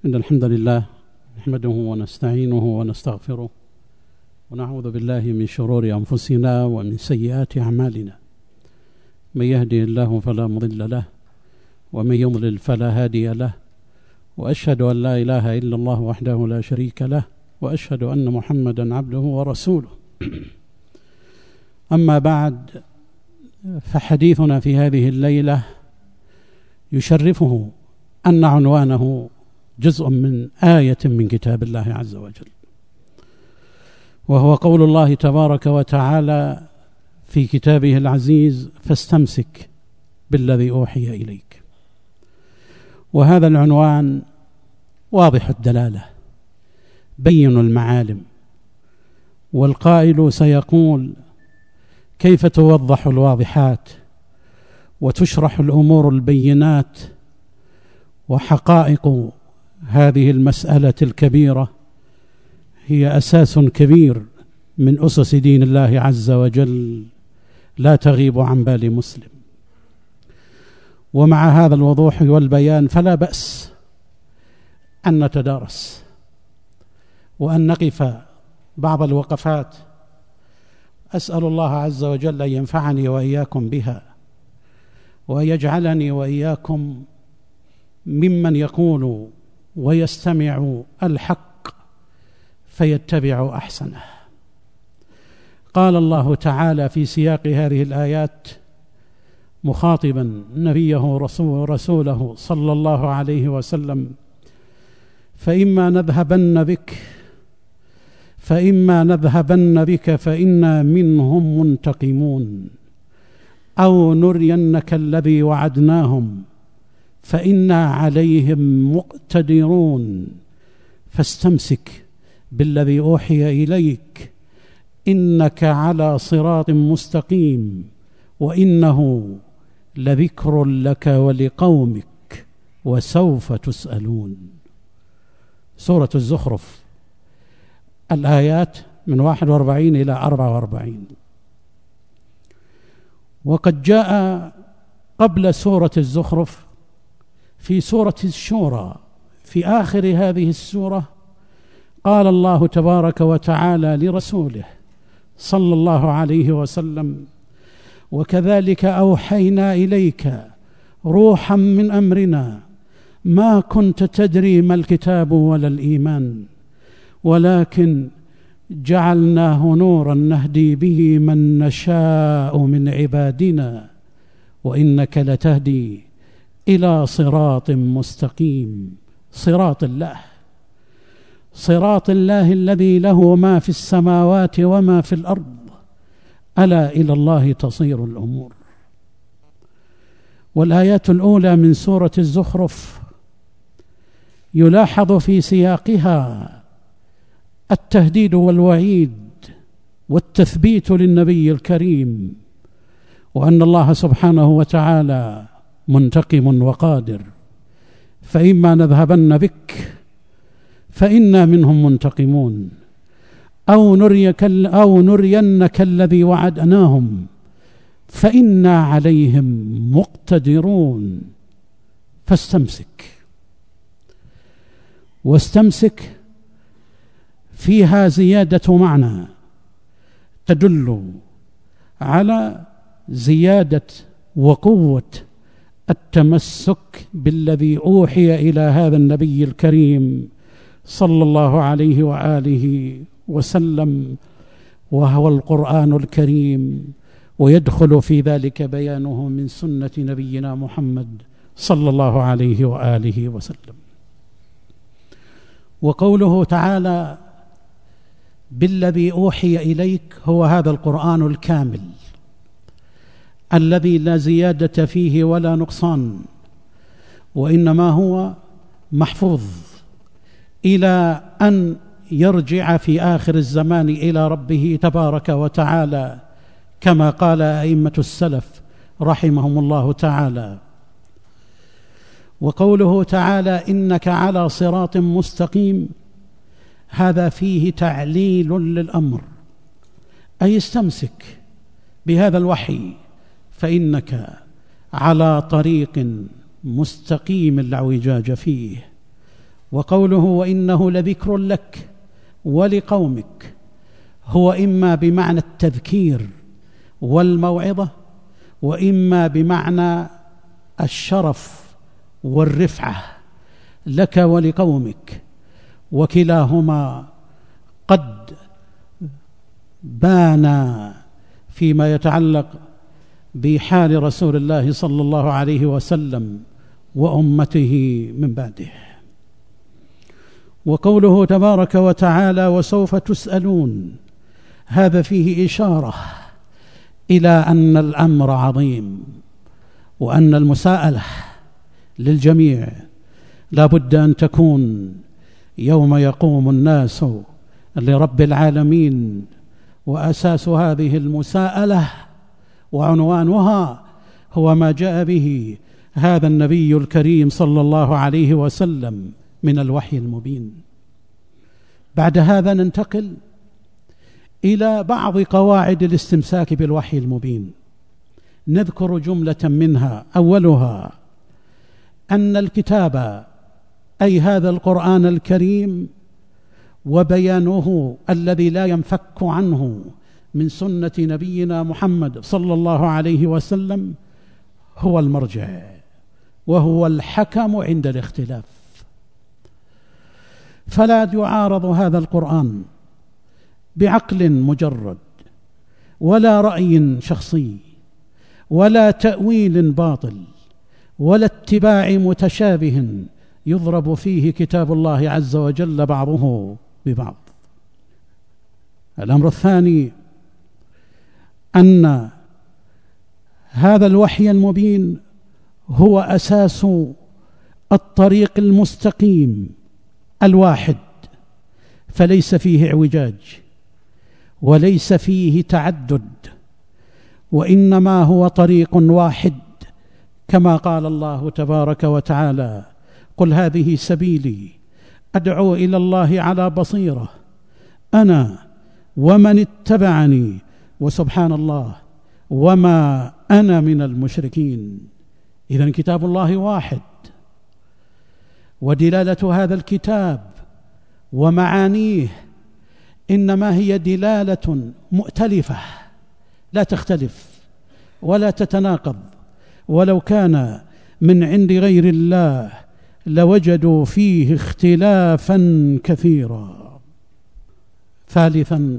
إن الحمد لله نحمده ونستعينه ونستغفره ونعوذ بالله من شرور أنفسنا ومن سيئات أعمالنا. من يهده الله فلا مضل له ومن يضلل فلا هادي له، وأشهد أن لا إله إلا الله وحده لا شريك له، وأشهد أن محمدا عبده ورسوله. أما بعد، فحديثنا في هذه الليلة يشرفه أن عنوانه جزء من آية من كتاب الله عز وجل، وهو قول الله تبارك وتعالى في كتابه العزيز: فاستمسك بالذي أوحي إليك. وهذا العنوان واضح الدلالة بين المعالم، والقائل سيقول: كيف توضح الواضحات وتشرح الأمور البينات؟ وحقائق هذه المسألة الكبيرة هي أساس كبير من أسس دين الله عز وجل لا تغيب عن بال مسلم. ومع هذا الوضوح والبيان فلا بأس أن نتدارس وأن نقف بعض الوقفات. أسأل الله عز وجل أن ينفعني وإياكم بها، وأن يجعلني وإياكم ممن يقول ويستمع الحق فيتبع أحسنه. قال الله تعالى في سياق هذه الآيات مخاطبا نبيه رسوله صلى الله عليه وسلم: فإما نذهبن بك فإنا منهم منتقمون، أو نرينك الذي وعدناهم فإنا عليهم مقتدرون، فاستمسك بالذي أوحي إليك إنك على صراط مستقيم، وإنه لذكر لك ولقومك وسوف تسألون. سورة الزخرف، الآيات من 41 إلى 44. وقد جاء قبل سورة الزخرف في سورة الشورى في آخر هذه السورة قال الله تبارك وتعالى لرسوله صلى الله عليه وسلم: وكذلك أوحينا إليك روحا من أمرنا ما كنت تدري ما الكتاب ولا الإيمان ولكن جعلناه نورا نهدي به من نشاء من عبادنا وإنك لتهدي إلى صراط مستقيم. صراط الله الذي له ما في السماوات وما في الأرض، ألا إلى الله تصير الأمور. والآيات الأولى من سورة الزخرف يلاحظ في سياقها التهديد والوعيد والتثبيت للنبي الكريم، وأن الله سبحانه وتعالى منتقم وقادر. فإما نذهبن بك فإنا منهم منتقمون، أو نرينك الذي وعدناهم فإنا عليهم مقتدرون، واستمسك فيها زيادة معنى تدل على زيادة وقوة التمسك بالذي أوحي إلى هذا النبي الكريم صلى الله عليه وآله وسلم، وهو القرآن الكريم، ويدخل في ذلك بيانه من سنة نبينا محمد صلى الله عليه وآله وسلم. وقوله تعالى: بالذي أوحي إليك، هو هذا القرآن الكامل الذي لا زيادة فيه ولا نقصان، وإنما هو محفوظ إلى أن يرجع في آخر الزمان إلى ربه تبارك وتعالى، كما قال أئمة السلف رحمهم الله تعالى. وقوله تعالى: إنك على صراط مستقيم، هذا فيه تعليل للأمر، أي استمسك بهذا الوحي فإنك على طريق مستقيم لا اعوجاج فيه، وقوله وإنه لذكر لك ولقومك هو إما بمعنى التذكير والموعظة، وإما بمعنى الشرف والرفعة لك ولقومك، وكلاهما قد بان فيما يتعلق بحال رسول الله صلى الله عليه وسلم وأمته من بعده. وقوله تبارك وتعالى وسوف تسألون، هذا فيه إشارة إلى أن الأمر عظيم، وأن المساءلة للجميع لا بد أن تكون يوم يقوم الناس لرب العالمين. وأساس هذه المساءلة وعنوانها هو ما جاء به هذا النبي الكريم صلى الله عليه وسلم من الوحي المبين. بعد هذا ننتقل إلى بعض قواعد الاستمساك بالوحي المبين، نذكر جملة منها. أولها أن الكتاب أي هذا القرآن الكريم وبيانه الذي لا ينفك عنه من سنة نبينا محمد صلى الله عليه وسلم هو المرجع وهو الحكم عند الاختلاف، فلا يعارض هذا القرآن بعقل مجرد ولا رأي شخصي ولا تأويل باطل ولا اتباع متشابه يضرب فيه كتاب الله عز وجل بعضه ببعض. الأمر الثاني أن هذا الوحي المبين هو أساس الطريق المستقيم الواحد، فليس فيه اعوجاج وليس فيه تعدد، وإنما هو طريق واحد، كما قال الله تبارك وتعالى قل هذه سبيلي أدعو إلى الله على بصيرة أنا ومن اتبعني وسبحان الله وما أنا من المشركين. إذن كتاب الله واحد، ودلالة هذا الكتاب ومعانيه إنما هي دلالة مؤتلفة لا تختلف ولا تتناقض، ولو كان من عند غير الله لوجدوا فيه اختلافا كثيرا. ثالثا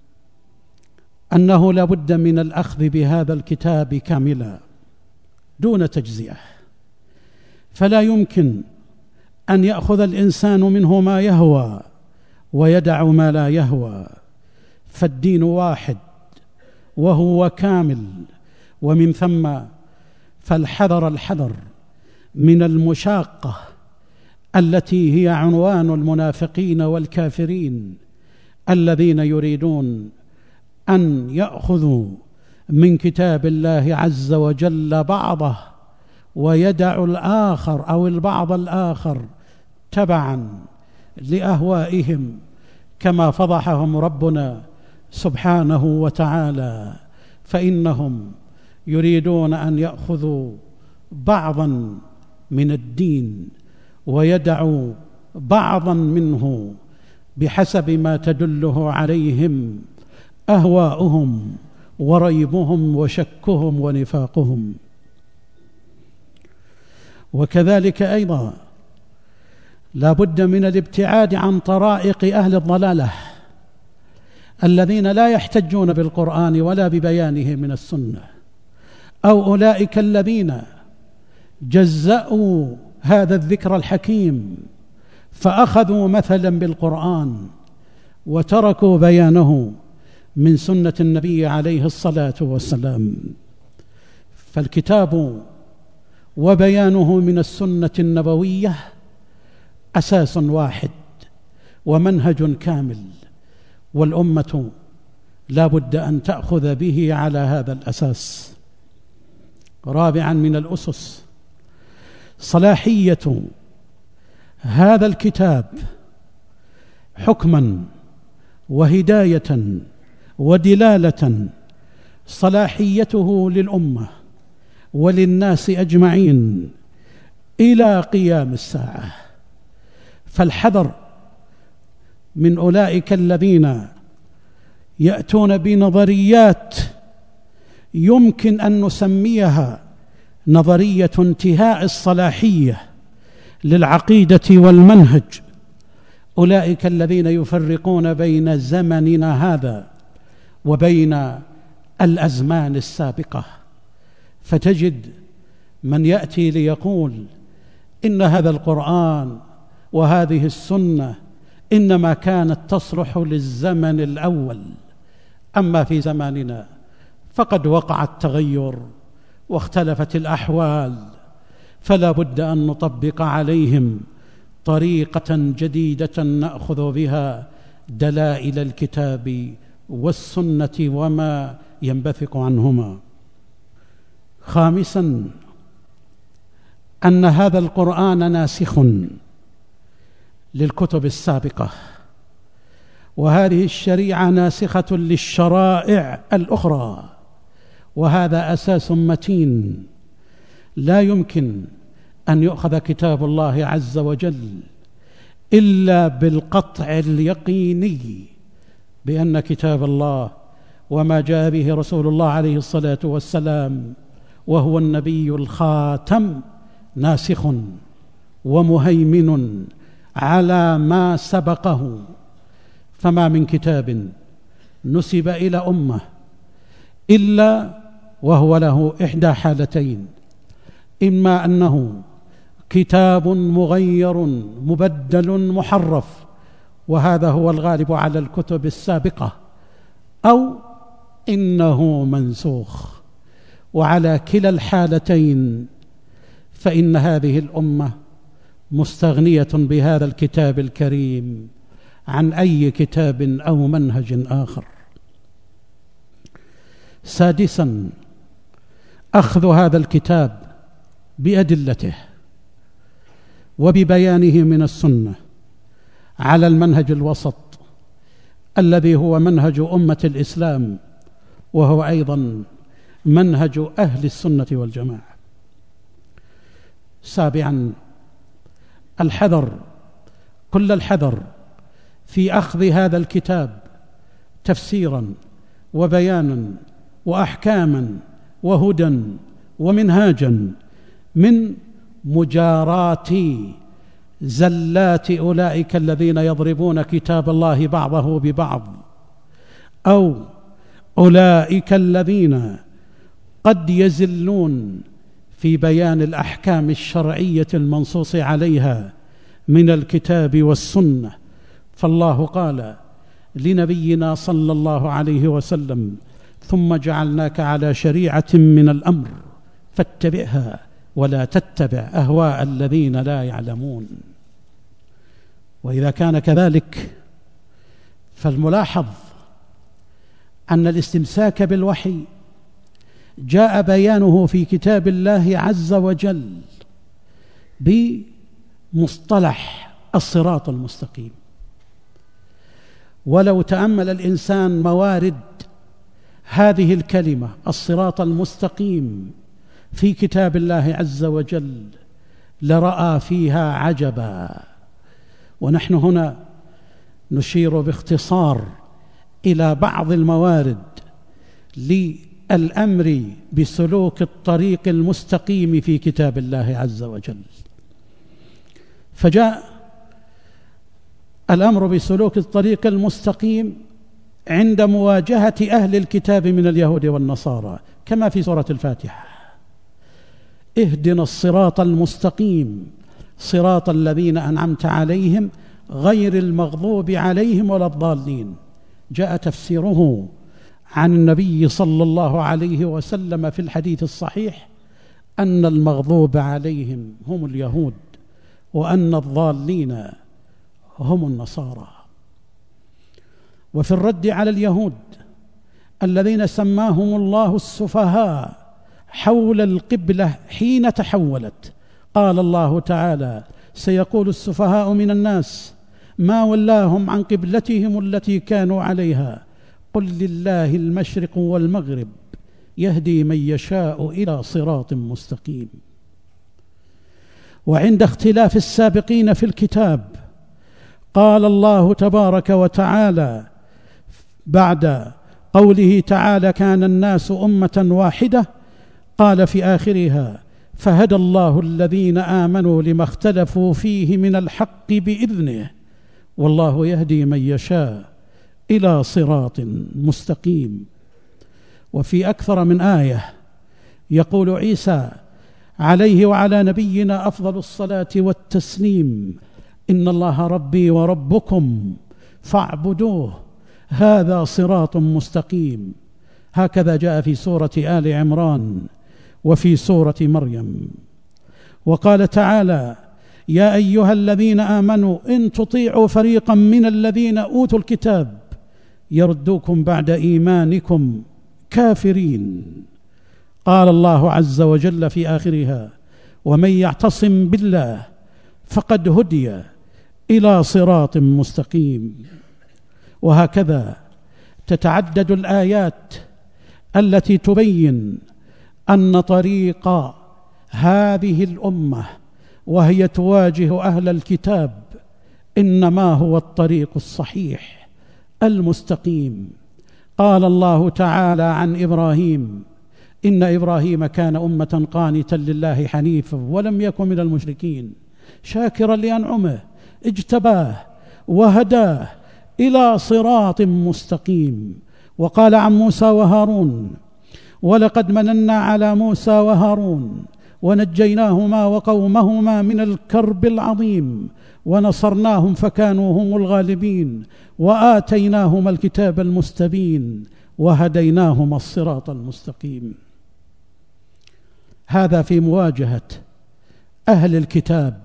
أنه لا بد من الأخذ بهذا الكتاب كاملا دون تجزئة، فلا يمكن أن يأخذ الإنسان منه ما يهوى ويدع ما لا يهوى، فالدين واحد وهو كامل. ومن ثم فالحذر الحذر من المشاقة التي هي عنوان المنافقين والكافرين الذين يريدون أن يأخذوا من كتاب الله عز وجل بعضه ويدعوا الآخر أو البعض الآخر تبعا لأهوائهم، كما فضحهم ربنا سبحانه وتعالى، فإنهم يريدون أن يأخذوا بعضا من الدين ويدعوا بعضا منه بحسب ما تدله عليهم أهواؤهم وريبهم وشكهم ونفاقهم. وكذلك أيضا لا بد من الابتعاد عن طرائق أهل الضلالة الذين لا يحتجون بالقرآن ولا ببيانه من السنة، أو أولئك الذين جزأوا هذا الذكر الحكيم فأخذوا مثلا بالقرآن وتركوا بيانه من سنة النبي عليه الصلاة والسلام. فالكتاب وبيانه من السنة النبوية أساس واحد ومنهج كامل، والأمة لا بد أن تأخذ به على هذا الأساس. رابعا من الأسس صلاحية هذا الكتاب حكما وهداية ودلالة، صلاحيته للأمة وللناس أجمعين إلى قيام الساعة، فالحذر من أولئك الذين يأتون بنظريات يمكن أن نسميها نظرية انتهاء الصلاحية للعقيدة والمنهج، أولئك الذين يفرقون بين زمننا هذا وبين الأزمان السابقة. فتجد من يأتي ليقول إن هذا القرآن وهذه السنة إنما كانت تصلح للزمن الأول، أما في زماننا فقد وقع التغير واختلفت الأحوال، فلا بد أن نطبق عليهم طريقة جديدة نأخذ بها دلائل الكتاب والسنة وما ينبثق عنهما. خامساً، أن هذا القرآن ناسخ للكتب السابقة، وهذه الشريعة ناسخة للشرائع الأخرى، وهذا أساس متين. لا يمكن أن يؤخذ كتاب الله عز وجل إلا بالقطع اليقيني بأن كتاب الله وما جاء به رسول الله عليه الصلاة والسلام وهو النبي الخاتم ناسخ ومهيمن على ما سبقه. فما من كتاب نسب إلى أمة إلا وهو له إحدى حالتين: إما أنه كتاب مغير مبدل محرف، وهذا هو الغالب على الكتب السابقة، أو إنه منسوخ. وعلى كلا الحالتين فإن هذه الأمة مستغنية بهذا الكتاب الكريم عن أي كتاب أو منهج آخر. سادساً، أخذ هذا الكتاب بأدلته وببيانه من السنة على المنهج الوسط الذي هو منهج أمة الإسلام، وهو أيضاً منهج أهل السنة والجماعة. سابعاً، الحذر، كل الحذر في أخذ هذا الكتاب تفسيراً وبياناً وأحكاماً وهدى ومنهاجاً من مجاراة زلات أولئك الذين يضربون كتاب الله بعضه ببعض، أو أولئك الذين قد يزلون في بيان الأحكام الشرعية المنصوص عليها من الكتاب والسنة. فالله قال لنبينا صلى الله عليه وسلم: ثم جعلناك على شريعة من الأمر فاتبعها ولا تتبع أهواء الذين لا يعلمون. وإذا كان كذلك فالملاحظ أن الاستمساك بالوحي جاء بيانه في كتاب الله عز وجل بمصطلح الصراط المستقيم. ولو تأمل الإنسان موارد هذه الكلمة الصراط المستقيم في كتاب الله عز وجل لرأى فيها عجبا. ونحن هنا نشير باختصار إلى بعض الموارد للأمر بسلوك الطريق المستقيم في كتاب الله عز وجل. فجاء الأمر بسلوك الطريق المستقيم عند مواجهة أهل الكتاب من اليهود والنصارى، كما في سورة الفاتحة: اهدنا الصراط المستقيم صراط الذين أنعمت عليهم غير المغضوب عليهم ولا الضالين. جاء تفسيره عن النبي صلى الله عليه وسلم في الحديث الصحيح أن المغضوب عليهم هم اليهود وأن الضالين هم النصارى. وفي الرد على اليهود الذين سماهم الله السفهاء حول القبلة حين تحولت، قال الله تعالى: سيقول السفهاء من الناس ما ولاهم عن قبلتهم التي كانوا عليها قل لله المشرق والمغرب يهدي من يشاء إلى صراط مستقيم. وعند اختلاف السابقين في الكتاب قال الله تبارك وتعالى بعد قوله تعالى: كان الناس أمة واحدة، قال في آخرها: فهدى الله الذين آمنوا لما اختلفوا فيه من الحق بإذنه والله يهدي من يشاء إلى صراط مستقيم. وفي أكثر من آية يقول عيسى عليه وعلى نبينا أفضل الصلاة والتسليم: إن الله ربي وربكم فاعبدوه هذا صراط مستقيم. هكذا جاء في سورة آل عمران وفي سورة مريم. وقال تعالى: يا أيها الذين آمنوا إن تطيعوا فريقا من الذين أوتوا الكتاب يردوكم بعد إيمانكم كافرين. قال الله عز وجل في آخرها: ومن يعتصم بالله فقد هدي إلى صراط مستقيم. وهكذا تتعدد الآيات التي تبين أن طريق هذه الأمة وهي تواجه أهل الكتاب إنما هو الطريق الصحيح المستقيم. قال الله تعالى عن إبراهيم: إن إبراهيم كان أمة قانتا لله حنيفا ولم يكن من المشركين شاكرا لأنعمه اجتباه وهداه إلى صراط مستقيم. وقال عن موسى وهارون: ولقد مننا على موسى وهارون ونجيناهما وقومهما من الكرب العظيم ونصرناهم فكانوا هم الغالبين وآتيناهما الكتاب المستبين وهديناهما الصراط المستقيم. هذا في مواجهة أهل الكتاب.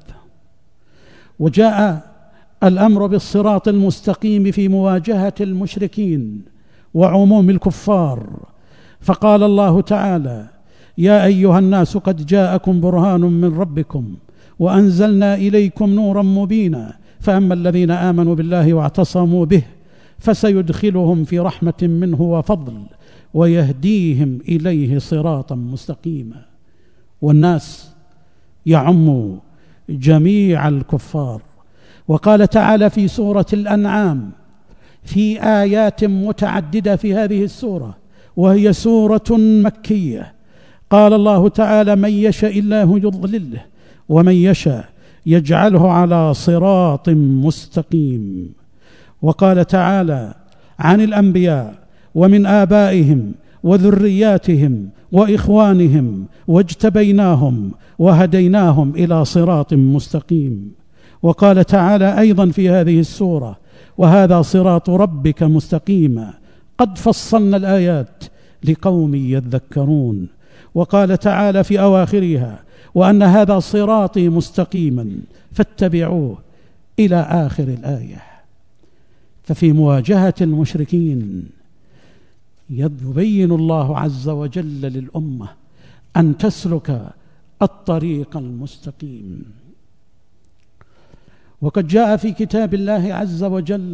وجاء الأمر بالصراط المستقيم في مواجهة المشركين وعموم الكفار، فقال الله تعالى: يا أيها الناس قد جاءكم برهان من ربكم وأنزلنا إليكم نورا مبينا فأما الذين آمنوا بالله واعتصموا به فسيدخلهم في رحمة منه وفضل ويهديهم إليه صراطا مستقيما. والناس يعم جميع الكفار. وقال تعالى في سورة الأنعام في آيات متعددة في هذه السورة وهي سورة مكية، قال الله تعالى: من يشاء الله يضلله ومن يشاء يجعله على صراط مستقيم. وقال تعالى عن الأنبياء: ومن آبائهم وذرياتهم وإخوانهم واجتبيناهم وهديناهم إلى صراط مستقيم. وقال تعالى أيضا في هذه السورة: وهذا صراط ربك مستقيما قد فصلنا الآيات لقوم يذكرون. وقال تعالى في أواخرها: وأن هذا صراطي مستقيما فاتبعوه إلى آخر الآية. ففي مواجهة المشركين يبين الله عز وجل للأمة أن تسلك الطريق المستقيم. وقد جاء في كتاب الله عز وجل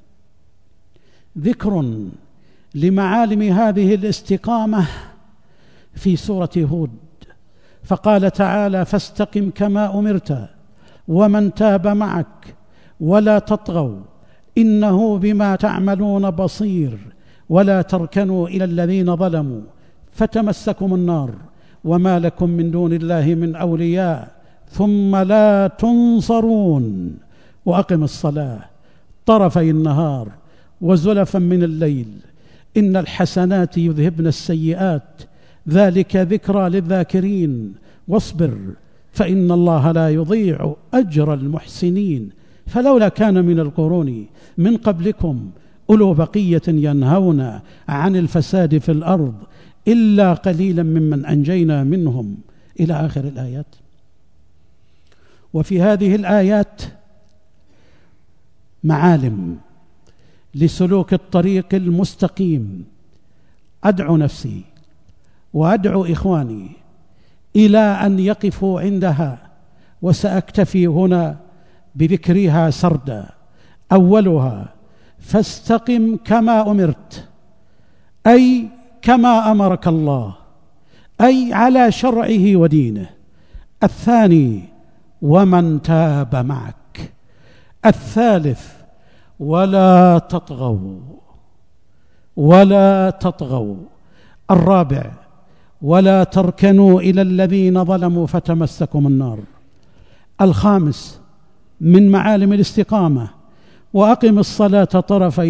ذكر لمعالم هذه الاستقامة في سورة هود، فقال تعالى: فاستقم كما أمرت ومن تاب معك ولا تطغوا إنه بما تعملون بصير ولا تركنوا إلى الذين ظلموا فتمسكم النار وما لكم من دون الله من أولياء ثم لا تنصرون وأقم الصلاة طرفي النهار وزلفا من الليل إن الحسنات يذهبن السيئات ذلك ذكرى للذاكرين واصبر فإن الله لا يضيع أجر المحسنين فلولا كان من القرون من قبلكم أولو بقية ينهون عن الفساد في الأرض إلا قليلا ممن أنجينا منهم إلى آخر الآيات. وفي هذه الآيات معالم لسلوك الطريق المستقيم. أدعو نفسي وأدعو إخواني إلى أن يقفوا عندها، وسأكتفي هنا بذكرها سردا. أولها: فاستقم كما أمرت، أي كما أمرك الله، أي على شرعه ودينه. الثاني: ومن تاب معك، الثالث ولا تطغوا ولا تطغوا. الرابع ولا تركنوا إلى الذين ظلموا فتمسكم النار. الخامس من معالم الاستقامة وأقم الصلاة طرفي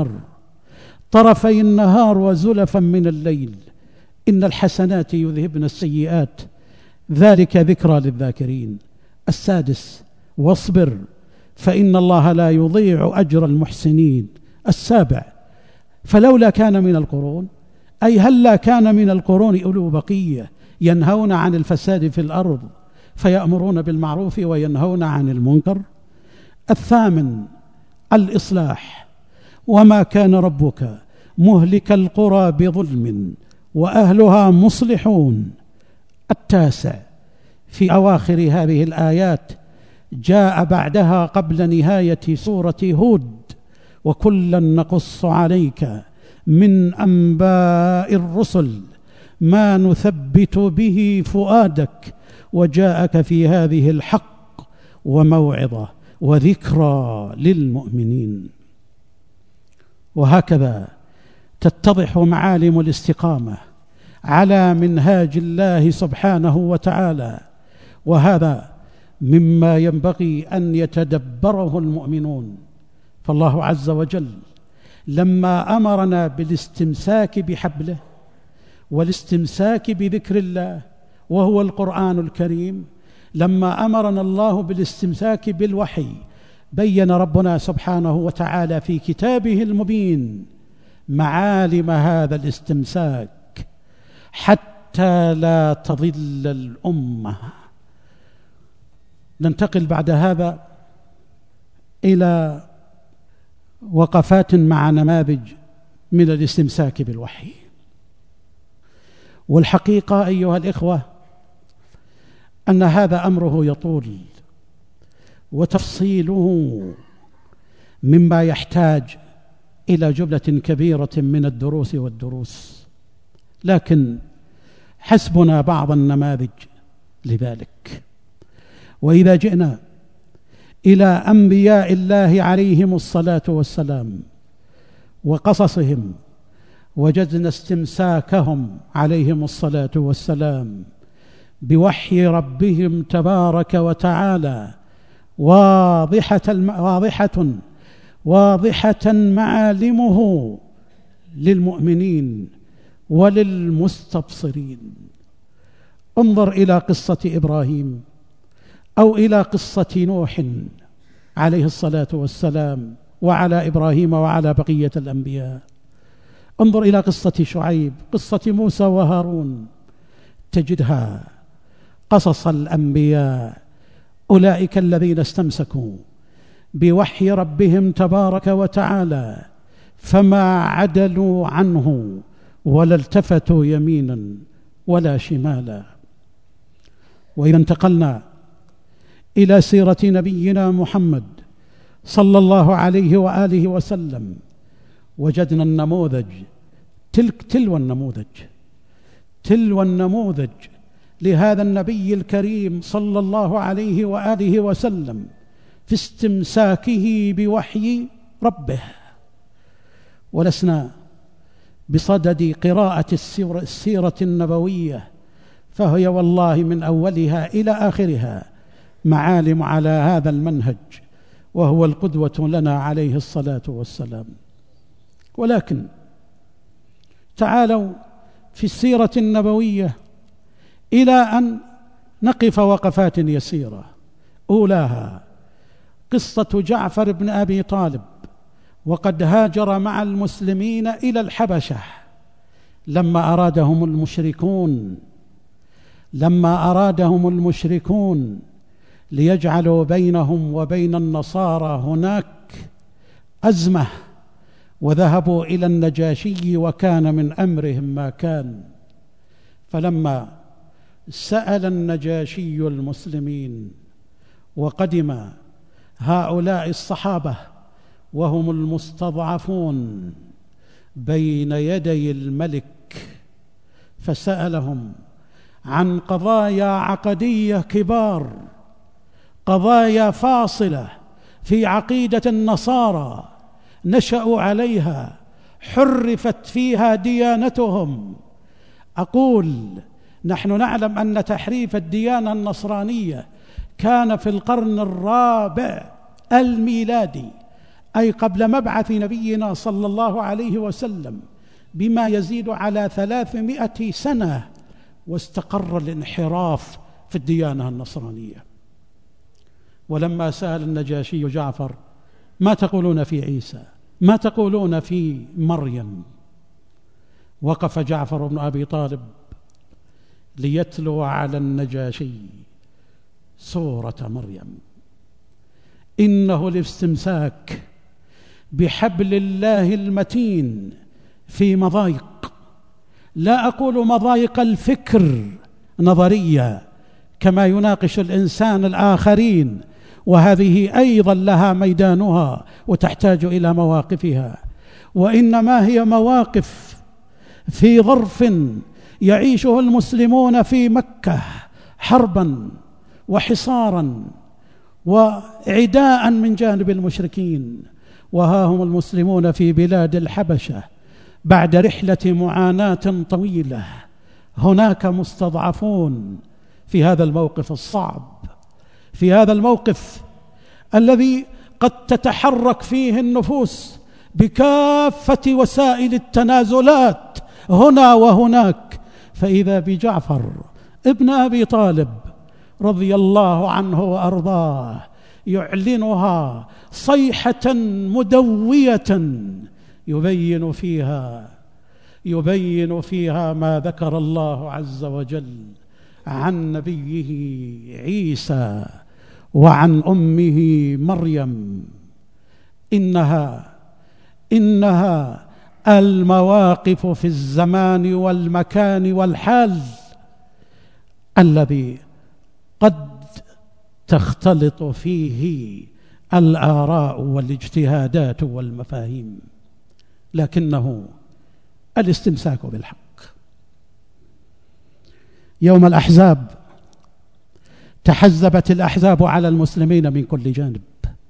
النهار وزلفا من الليل إن الحسنات يذهبن السيئات ذلك ذكرى للذاكرين. السادس واصبر فإن الله لا يضيع أجر المحسنين. السابع فلولا كان من القرون، أي هلا كان من القرون أولو بقية ينهون عن الفساد في الأرض فيأمرون بالمعروف وينهون عن المنكر. الثامن الإصلاح وما كان ربك مهلك القرى بظلم وأهلها مصلحون. التاسع في أواخر هذه الآيات جاء بعدها قبل نهاية سورة هود وكلا نقص عليك من أنباء الرسل ما نثبت به فؤادك وجاءك في هذه الحق وموعظة وذكرى للمؤمنين. وهكذا تتضح معالم الاستقامة على منهاج الله سبحانه وتعالى، وهذا مما ينبغي أن يتدبره المؤمنون. فالله عز وجل لما أمرنا بالاستمساك بحبله والاستمساك بذكر الله وهو القرآن الكريم، لما أمرنا الله بالاستمساك بالوحي، بين ربنا سبحانه وتعالى في كتابه المبين معالم هذا الاستمساك حتى لا تضل الأمة. ننتقل بعد هذا إلى وقفات مع نماذج من الاستمساك بالوحي. والحقيقة أيها الإخوة أن هذا أمره يطول وتفصيله مما يحتاج إلى جملة كبيرة من الدروس، لكن حسبنا بعض النماذج لذلك. وإذا جئنا إلى أنبياء الله عليهم الصلاة والسلام وقصصهم، وجدنا استمساكهم عليهم الصلاة والسلام بوحي ربهم تبارك وتعالى واضحة معالمه للمؤمنين وللمستبصرين. انظر إلى قصة إبراهيم أو إلى قصة نوح عليه الصلاة والسلام وعلى إبراهيم وعلى بقية الأنبياء. انظر إلى قصة شعيب، قصة موسى وهارون، تجدها قصص الأنبياء، أولئك الذين استمسكوا بوحي ربهم تبارك وتعالى فما عدلوا عنه ولا التفتوا يمينا ولا شمالا. وإذا انتقلنا إلى سيرة نبينا محمد صلى الله عليه وآله وسلم، وجدنا النموذج تلو النموذج لهذا النبي الكريم صلى الله عليه وآله وسلم في استمساكه بوحي ربه. ولسنا بصدد قراءة السيرة النبوية، فهي والله من أولها إلى آخرها معالم على هذا المنهج، وهو القدوة لنا عليه الصلاة والسلام. ولكن تعالوا في السيرة النبوية إلى أن نقف وقفات يسيرة. أولاها قصة جعفر بن أبي طالب، وقد هاجر مع المسلمين إلى الحبشة لما أرادهم المشركون ليجعلوا بينهم وبين النصارى هناك أزمة، وذهبوا إلى النجاشي وكان من أمرهم ما كان. فلما سأل النجاشي المسلمين وقدم هؤلاء الصحابة وهم المستضعفون بين يدي الملك، فسألهم عن قضايا عقدية كبار، قضايا فاصلة في عقيدة النصارى نشأوا عليها، حرفت فيها ديانتهم. أقول نحن نعلم أن تحريف الديانة النصرانية كان في القرن الرابع الميلادي، أي قبل مبعث نبينا صلى الله عليه وسلم بما يزيد على 300 سنة، واستقر الانحراف في الديانة النصرانية. ولما سأل النجاشي جعفر: ما تقولون في عيسى؟ ما تقولون في مريم؟ وقف جعفر بن أبي طالب ليتلو على النجاشي سورة مريم. إنه الاستمساك بحبل الله المتين في مضايق، لا أقول مضايق الفكر نظرية كما يناقش الإنسان الآخرين، وهذه أيضا لها ميدانها وتحتاج إلى مواقفها، وإنما هي مواقف في ظرف يعيشه المسلمون في مكة حربا وحصارا وعداء من جانب المشركين، وها هم المسلمون في بلاد الحبشة بعد رحلة معاناة طويلة. هناك مستضعفون في هذا الموقف الصعب، في هذا الموقف الذي قد تتحرك فيه النفوس بكافة وسائل التنازلات هنا وهناك، فإذا بجعفر ابن أبي طالب رضي الله عنه وأرضاه يعلنها صيحة مدوية يبين فيها ما ذكر الله عز وجل عن نبيه عيسى وعن أمه مريم. إنها المواقف في الزمان والمكان والحال الذي قد تختلط فيه الآراء والاجتهادات والمفاهيم، لكنه الاستمساك بالحق. يوم الأحزاب تحزبت الأحزاب على المسلمين من كل جانب،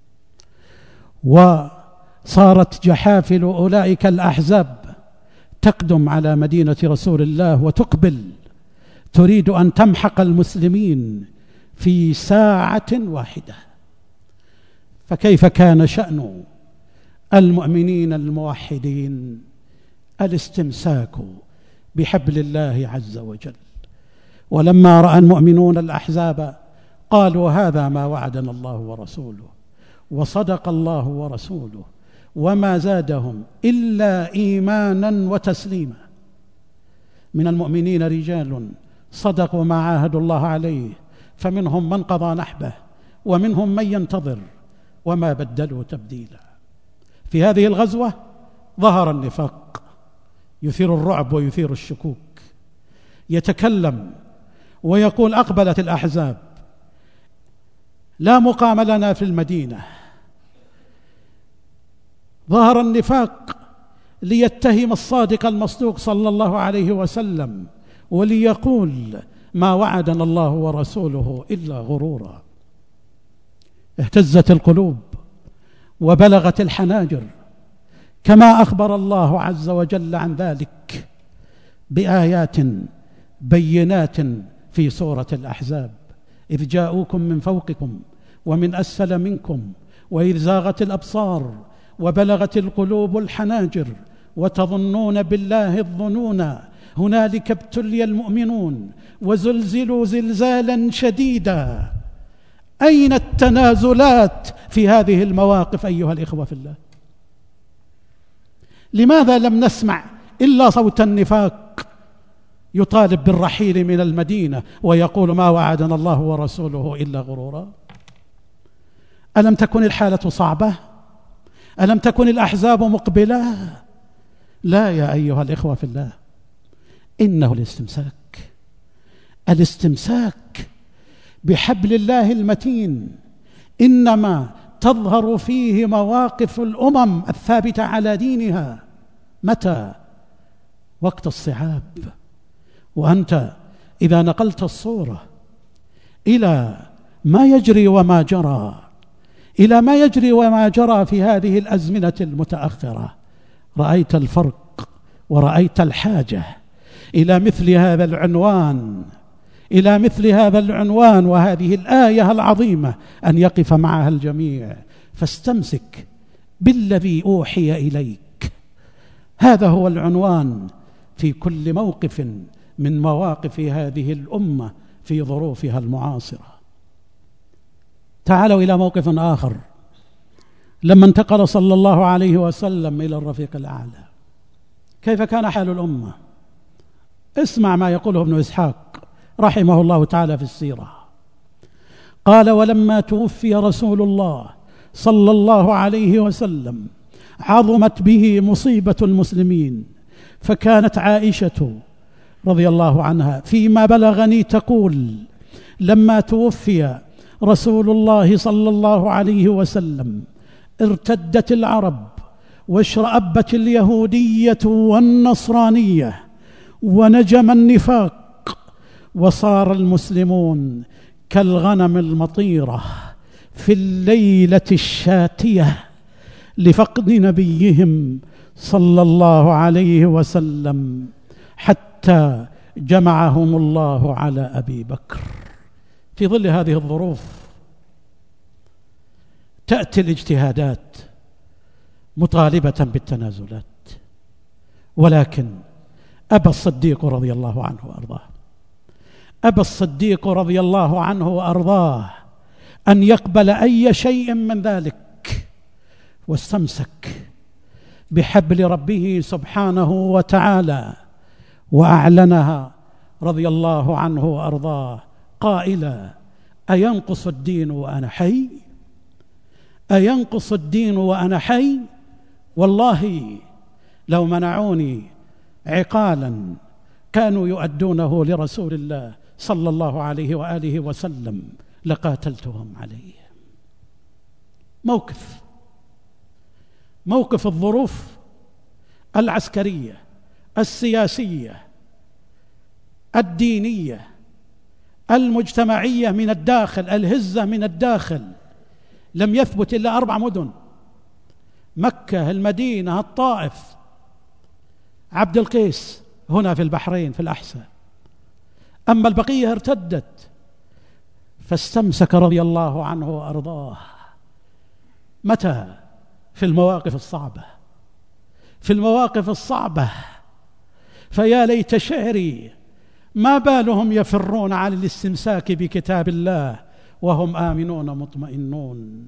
وصارت جحافل أولئك الأحزاب تقدم على مدينة رسول الله وتقبل، تريد أن تمحق المسلمين في ساعة واحدة. فكيف كان شأن المؤمنين الموحدين؟ الاستمساك بحبل الله عز وجل. ولما رأى المؤمنون الأحزاب قالوا: هذا ما وعدنا الله ورسوله، وصدق الله ورسوله، وما زادهم إلا إيمانا وتسليما. من المؤمنين رجال صدقوا ما عاهدوا الله عليه، فمنهم من قضى نحبه ومنهم من ينتظر، وما بدلوا تبديلا. في هذه الغزوة ظهر النفاق يثير الرعب ويثير الشكوك، يتكلم ويقول: أقبلت الأحزاب، لا مقام لنا في المدينة. ظهر النفاق ليتهم الصادق المصدوق صلى الله عليه وسلم، وليقول: ما وعدنا الله ورسوله إلا غرورا. اهتزت القلوب وبلغت الحناجر، كما أخبر الله عز وجل عن ذلك بآيات بينات في سورة الأحزاب: إذ جاءوكم من فوقكم ومن أسفل منكم وإذ زاغت الأبصار وبلغت القلوب الحناجر وتظنون بالله الظنون هنالك ابتلي المؤمنون وزلزلوا زلزالا شديدا. أين التنازلات في هذه المواقف أيها الإخوة في الله؟ لماذا لم نسمع إلا صوت النفاق يطالب بالرحيل من المدينة ويقول: ما وعدنا الله ورسوله إلا غرورا؟ ألم تكن الحالة صعبة؟ ألم تكن الأحزاب مقبلة؟ لا يا أيها الإخوة في الله، إنه الاستمساك بحبل الله المتين إنما تظهر فيه مواقف الأمم الثابتة على دينها. متى؟ وقت الصعاب. وأنت إذا نقلت الصورة إلى ما يجري وما جرى، إلى ما يجري وما جرى في هذه الأزمنة المتأخرة، رأيت الفرق ورأيت الحاجة إلى مثل هذا العنوان، إلى مثل هذا العنوان وهذه الآية العظيمة أن يقف معها الجميع. فاستمسك بالذي أوحي إليك، هذا هو العنوان في كل موقف من مواقف هذه الأمة في ظروفها المعاصرة. تعالوا إلى موقف آخر، لما انتقل صلى الله عليه وسلم إلى الرفيق الأعلى، كيف كان حال الأمة؟ اسمع ما يقوله ابن إسحاق رحمه الله تعالى في السيرة. قال: ولما توفي رسول الله صلى الله عليه وسلم عظمت به مصيبة المسلمين، فكانت عائشة رضي الله عنها فيما بلغني تقول: لما توفي رسول الله صلى الله عليه وسلم ارتدت العرب واشرأبت اليهودية والنصرانية ونجم النفاق، وصار المسلمون كالغنم المطيرة في الليلة الشاتية لفقد نبيهم صلى الله عليه وسلم، حتى جمعهم الله على أبي بكر. في ظل هذه الظروف تأتي الاجتهادات مطالبة بالتنازلات، ولكن أبى الصديق رضي الله عنه وأرضاه، أبى الصديق رضي الله عنه وأرضاه أن يقبل أي شيء من ذلك، واستمسك بحبل ربه سبحانه وتعالى وأعلنها رضي الله عنه وأرضاه قائلا: أينقص الدين وأنا حي؟ أينقص الدين وأنا حي؟ والله لو منعوني عقالا كانوا يؤدونه لرسول الله صلى الله عليه وآله وسلم لقاتلتهم عليه. موقف الظروف العسكرية السياسية الدينية المجتمعية من الداخل، الهزة من الداخل، لم يثبت إلا 4 مدن: مكة، المدينة، الطائف، عبد القيس هنا في البحرين في الأحساء. أما البقية ارتدت. فاستمسك رضي الله عنه وأرضاه. متى؟ في المواقف الصعبة، في المواقف الصعبة. فيا ليت شعري ما بالهم يفرون عن الاستمساك بكتاب الله وهم آمنون مطمئنون.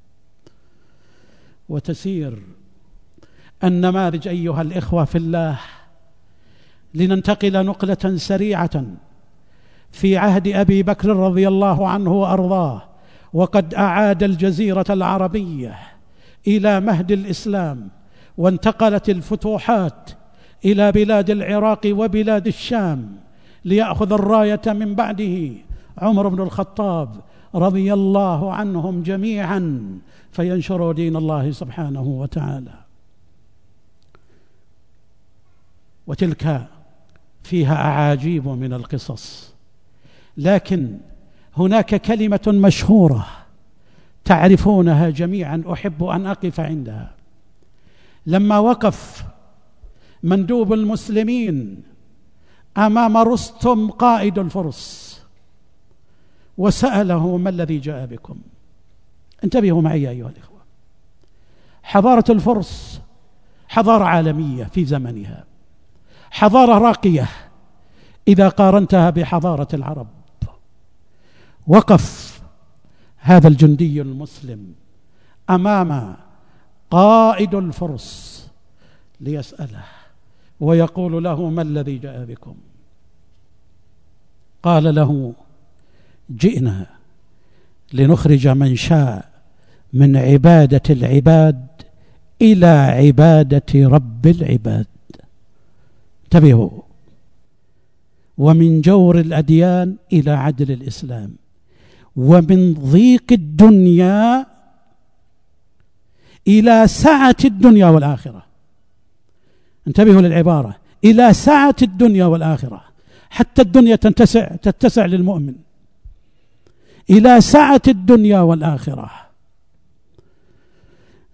وتسير النماذج أيها الإخوة في الله. لننتقل نقلة سريعة في عهد أبي بكر رضي الله عنه وأرضاه، وقد أعاد الجزيرة العربية إلى مهد الإسلام، وانتقلت الفتوحات إلى بلاد العراق وبلاد الشام، ليأخذ الراية من بعده عمر بن الخطاب رضي الله عنهم جميعا، فينشروا دين الله سبحانه وتعالى. وتلك فيها أعاجيب من القصص، لكن هناك كلمة مشهورة تعرفونها جميعا أحب أن أقف عندها. لما وقف مندوب المسلمين أمام رستم قائد الفرس وسأله: ما الذي جاء بكم؟ انتبهوا معي أيها الإخوة، حضارة الفرس حضارة عالمية في زمنها، حضارة راقية إذا قارنتها بحضارة العرب. وقف هذا الجندي المسلم أمام قائد الفرس ليسأله ويقول له: ما الذي جاء بكم؟ قال له: جئنا لنخرج من شاء من عبادة العباد إلى عبادة رب العباد. انتبهوا: ومن جور الأديان إلى عدل الإسلام، ومن ضيق الدنيا إلى سعة الدنيا والآخرة. انتبهوا للعبارة: إلى سعة الدنيا والآخرة، حتى الدنيا تتسع للمؤمن، إلى سعة الدنيا والآخرة.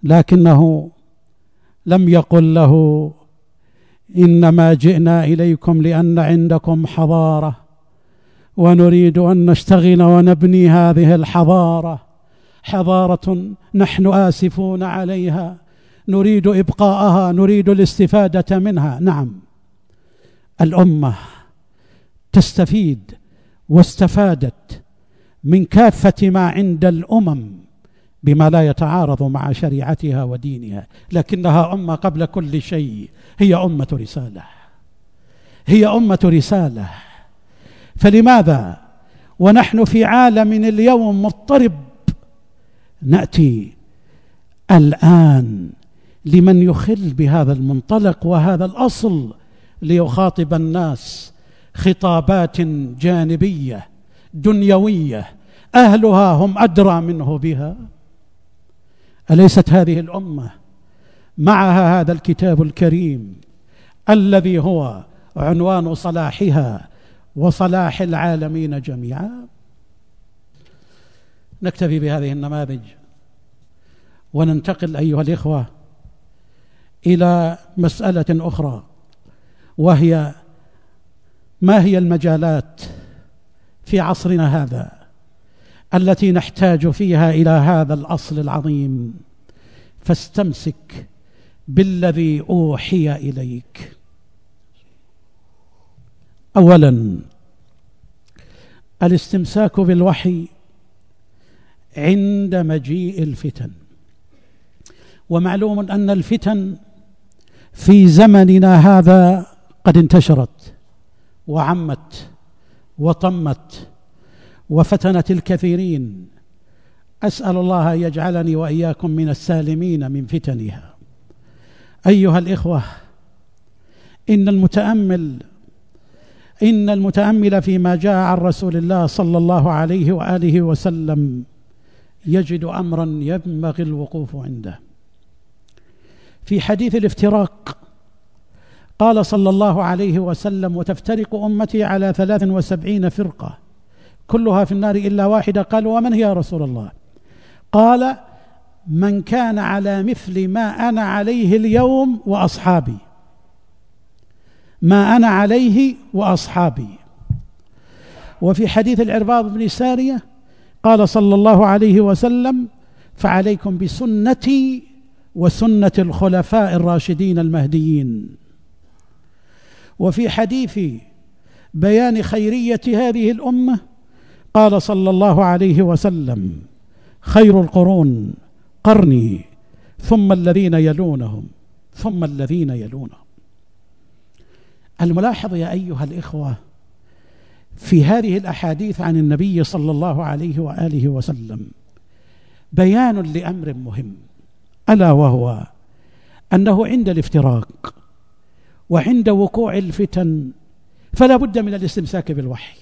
لكنه لم يقل له إنما جئنا إليكم لأن عندكم حضارة ونريد أن نشتغل ونبني هذه الحضارة، حضارة نحن آسفون عليها، نريد إبقاءها، نريد الاستفادة منها. نعم، الأمة تستفيد واستفادت من كافة ما عند الأمم بما لا يتعارض مع شريعتها ودينها، لكنها أمة قبل كل شيء، هي أمة رسالة، هي أمة رسالة. فلماذا ونحن في عالم اليوم مضطرب نأتي الآن لمن يخل بهذا المنطلق وهذا الأصل ليخاطب الناس خطابات جانبية دنيوية أهلها هم أدرى منه بها؟ أليست هذه الأمة معها هذا الكتاب الكريم الذي هو عنوان صلاحها وصلاح العالمين جميعا؟ نكتفي بهذه النماذج وننتقل أيها الإخوة إلى مسألة أخرى، وهي ما هي المجالات في عصرنا هذا التي نحتاج فيها إلى هذا الأصل العظيم؟ فاستمسك بالذي أوحي إليك. أولا، الاستمساك بالوحي عند مجيء الفتن. ومعلوم أن الفتن في زمننا هذا قد انتشرت وعمت وطمت وفتنت الكثيرين. أسأل الله أن يجعلني وإياكم من السالمين من فتنها. أيها الإخوة، إن المتأمل فيما جاء عن رسول الله صلى الله عليه وآله وسلم يجد أمرا ينبغي الوقوف عنده. في حديث الافتراق قال صلى الله عليه وسلم: وتفترق أمتي على 73 فرقة كلها في النار إلا واحدة. قالوا: ومن هي يا رسول الله؟ قال: من كان على مثل ما أنا عليه اليوم وأصحابي، ما أنا عليه وأصحابي. وفي حديث العرباض بن سارية قال صلى الله عليه وسلم: فعليكم بسنتي وسنة الخلفاء الراشدين المهديين. وفي حديث بيان خيرية هذه الأمة قال صلى الله عليه وسلم: خير القرون قرني ثم الذين يلونهم ثم الذين يلونهم. الملاحظ يا أيها الإخوة في هذه الأحاديث عن النبي صلى الله عليه وآله وسلم بيان لأمر مهم، ألا وهو أنه عند الافتراق وعند وقوع الفتن فلا بد من الاستمساك بالوحي.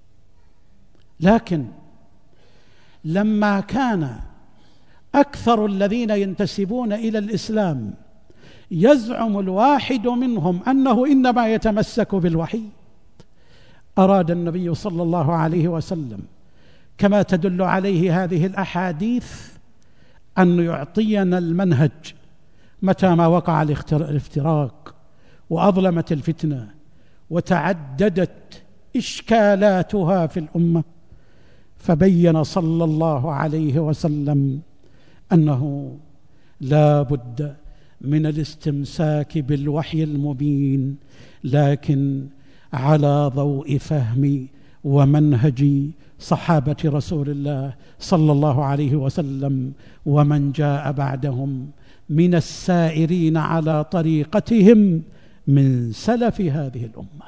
لكن لما كان أكثر الذين ينتسبون إلى الإسلام يزعم الواحد منهم أنه إنما يتمسك بالوحي، أراد النبي صلى الله عليه وسلم كما تدل عليه هذه الأحاديث أن يعطينا المنهج متى ما وقع الافتراق وأظلمت الفتنة وتعددت إشكالاتها في الأمة، فبين صلى الله عليه وسلم أنه لا بد من الاستمساك بالوحي المبين، لكن على ضوء فهم ومنهج صحابة رسول الله صلى الله عليه وسلم ومن جاء بعدهم من السائرين على طريقتهم من سلف هذه الأمة.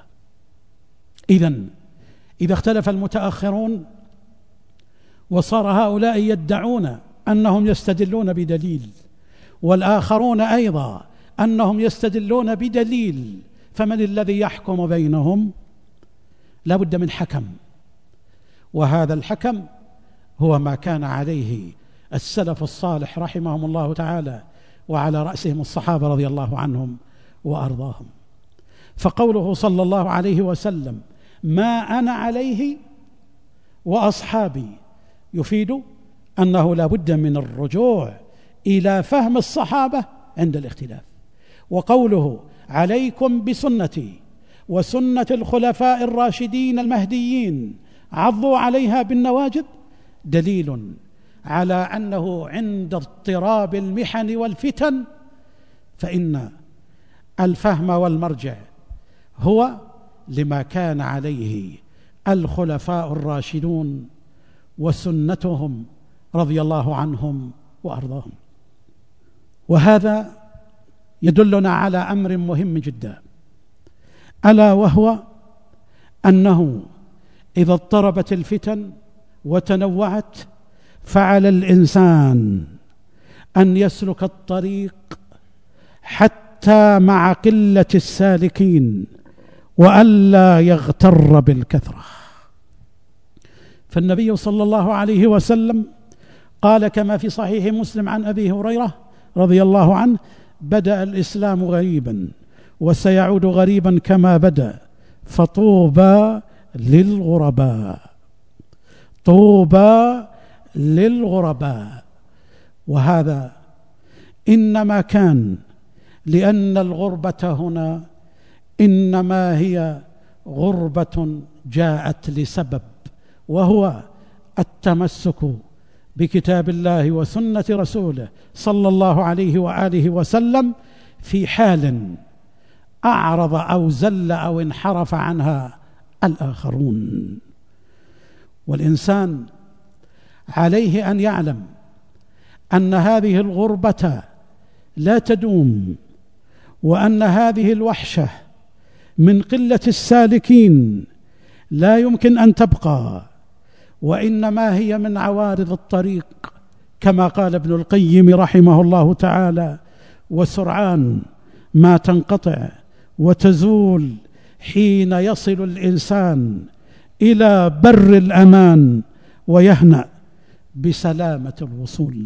إذا اختلف المتأخرون وصار هؤلاء يدعون أنهم يستدلون بدليل والآخرون أيضا أنهم يستدلون بدليل، فمن الذي يحكم بينهم؟ لا بد من حكم، وهذا الحكم هو ما كان عليه السلف الصالح رحمهم الله تعالى، وعلى رأسهم الصحابة رضي الله عنهم وأرضاهم. فقوله صلى الله عليه وسلم: ما أنا عليه وأصحابي، يفيد أنه لا بد من الرجوع إلى فهم الصحابة عند الاختلاف. وقوله عليكم بسنتي وسنة الخلفاء الراشدين المهديين عضوا عليها بالنواجذ دليل على أنه عند اضطراب المحن والفتن فإن الفهم والمرجع هو لما كان عليه الخلفاء الراشدون وسنتهم رضي الله عنهم وأرضاهم. وهذا يدلنا على أمر مهم جدا، ألا وهو أنه إذا اضطربت الفتن وتنوعت فعلى الإنسان أن يسلك الطريق حتى مع قلة السالكين وألا يغتر بالكثرة. فالنبي صلى الله عليه وسلم قال كما في صحيح مسلم عن أبي هريرة رضي الله عنه: بدأ الإسلام غريبا وسيعود غريبا كما بدأ، فطوبى للغرباء، طوبى للغرباء. وهذا إنما كان لأن الغربة هنا إنما هي غربة جاءت لسبب، وهو التمسك بكتاب الله وسنة رسوله صلى الله عليه وآله وسلم في حال أعرض أو زل أو انحرف عنها الآخرون. والإنسان عليه أن يعلم أن هذه الغربة لا تدوم، وأن هذه الوحشة من قلة السالكين لا يمكن أن تبقى، وإنما هي من عوارض الطريق كما قال ابن القيم رحمه الله تعالى: وسرعان ما تنقطع وتزول حين يصل الإنسان إلى بر الأمان ويهنأ بسلامة الوصول.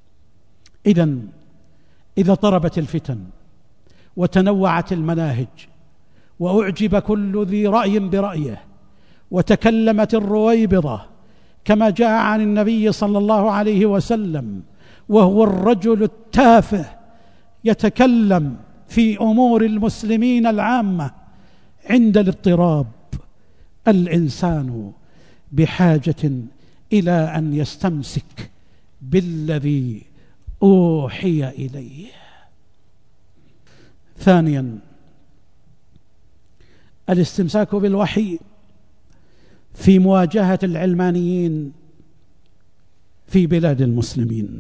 إذا طربت الفتن وتنوعت المناهج وأعجب كل ذي رأي برأيه وتكلمت الرويبضة كما جاء عن النبي صلى الله عليه وسلم، وهو الرجل التافه يتكلم في أمور المسلمين العامة، عند الاضطراب الإنسان بحاجة إلى أن يستمسك بالذي أوحي إليه. ثانيا، الاستمساك بالوحي في مواجهة العلمانيين في بلاد المسلمين.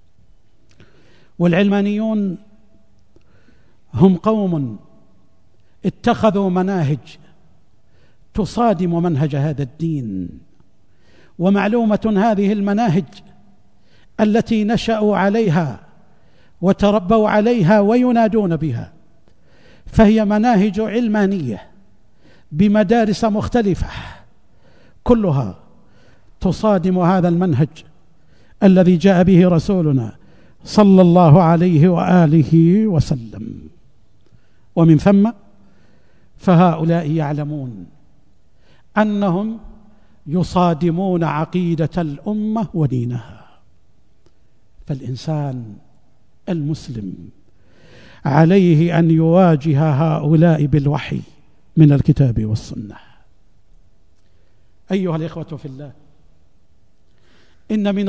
والعلمانيون هم قوم اتخذوا مناهج تصادم منهج هذا الدين، ومعلومة هذه المناهج التي نشأوا عليها وتربوا عليها وينادون بها، فهي مناهج علمانية بمدارس مختلفة كلها تصادم هذا المنهج الذي جاء به رسولنا صلى الله عليه وآله وسلم. ومن ثم فهؤلاء يعلمون أنهم يصادمون عقيدة الأمة ودينها. فالإنسان المسلم عليه أن يواجه هؤلاء بالوحي من الكتاب والسنة. أيها الإخوة في الله، إن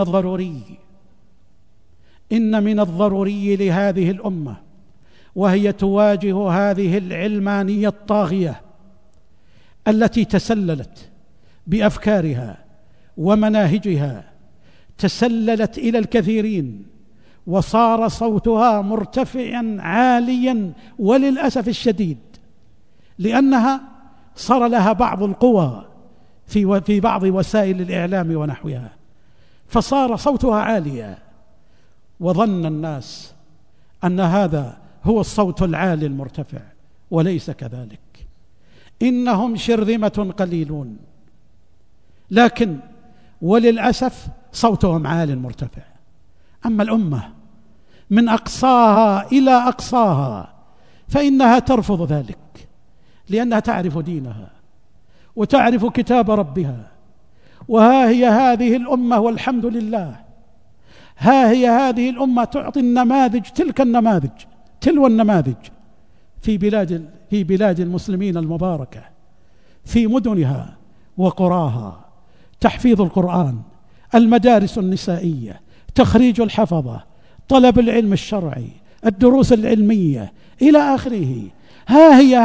من الضروري لهذه الأمة وهي تواجه هذه العلمانية الطاغية التي تسللت بأفكارها ومناهجها، تسللت إلى الكثيرين وصار صوتها مرتفعا عاليا، وللأسف الشديد لأنها صار لها بعض القوى في بعض وسائل الإعلام ونحوها، فصار صوتها عاليا، وظن الناس أن هذا هو الصوت العالي المرتفع، وليس كذلك. إنهم شرذمة قليلون، لكن وللأسف صوتهم عال مرتفع. أما الأمة من أقصاها إلى أقصاها فإنها ترفض ذلك، لأنها تعرف دينها وتعرف كتاب ربها. وها هي هذه الأمة والحمد لله ها هي هذه الأمة تعطي النماذج، تلك النماذج تلو النماذج في بلاد المسلمين المباركة، في مدنها وقراها، تحفيظ القرآن، المدارس النسائية، تخريج الحفظة، طلب العلم الشرعي، الدروس العلمية إلى آخره. ها هي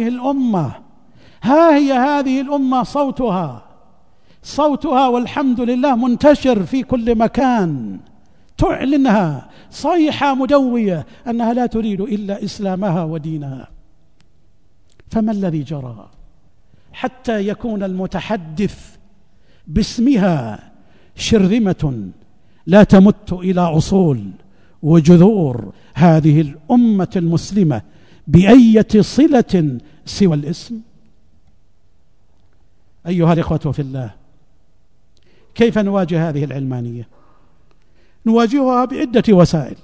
هذه الأمة صوتها والحمد لله منتشر في كل مكان، تعلنها صيحة مدوية أنها لا تريد إلا إسلامها ودينها. فما الذي جرى حتى يكون المتحدث باسمها شرذمة لا تمت إلى أصول وجذور هذه الأمة المسلمة بأية صلة سوى الاسم؟ أيها الإخوة في الله، كيف نواجه هذه العلمانية؟ نواجهها بعدة وسائل،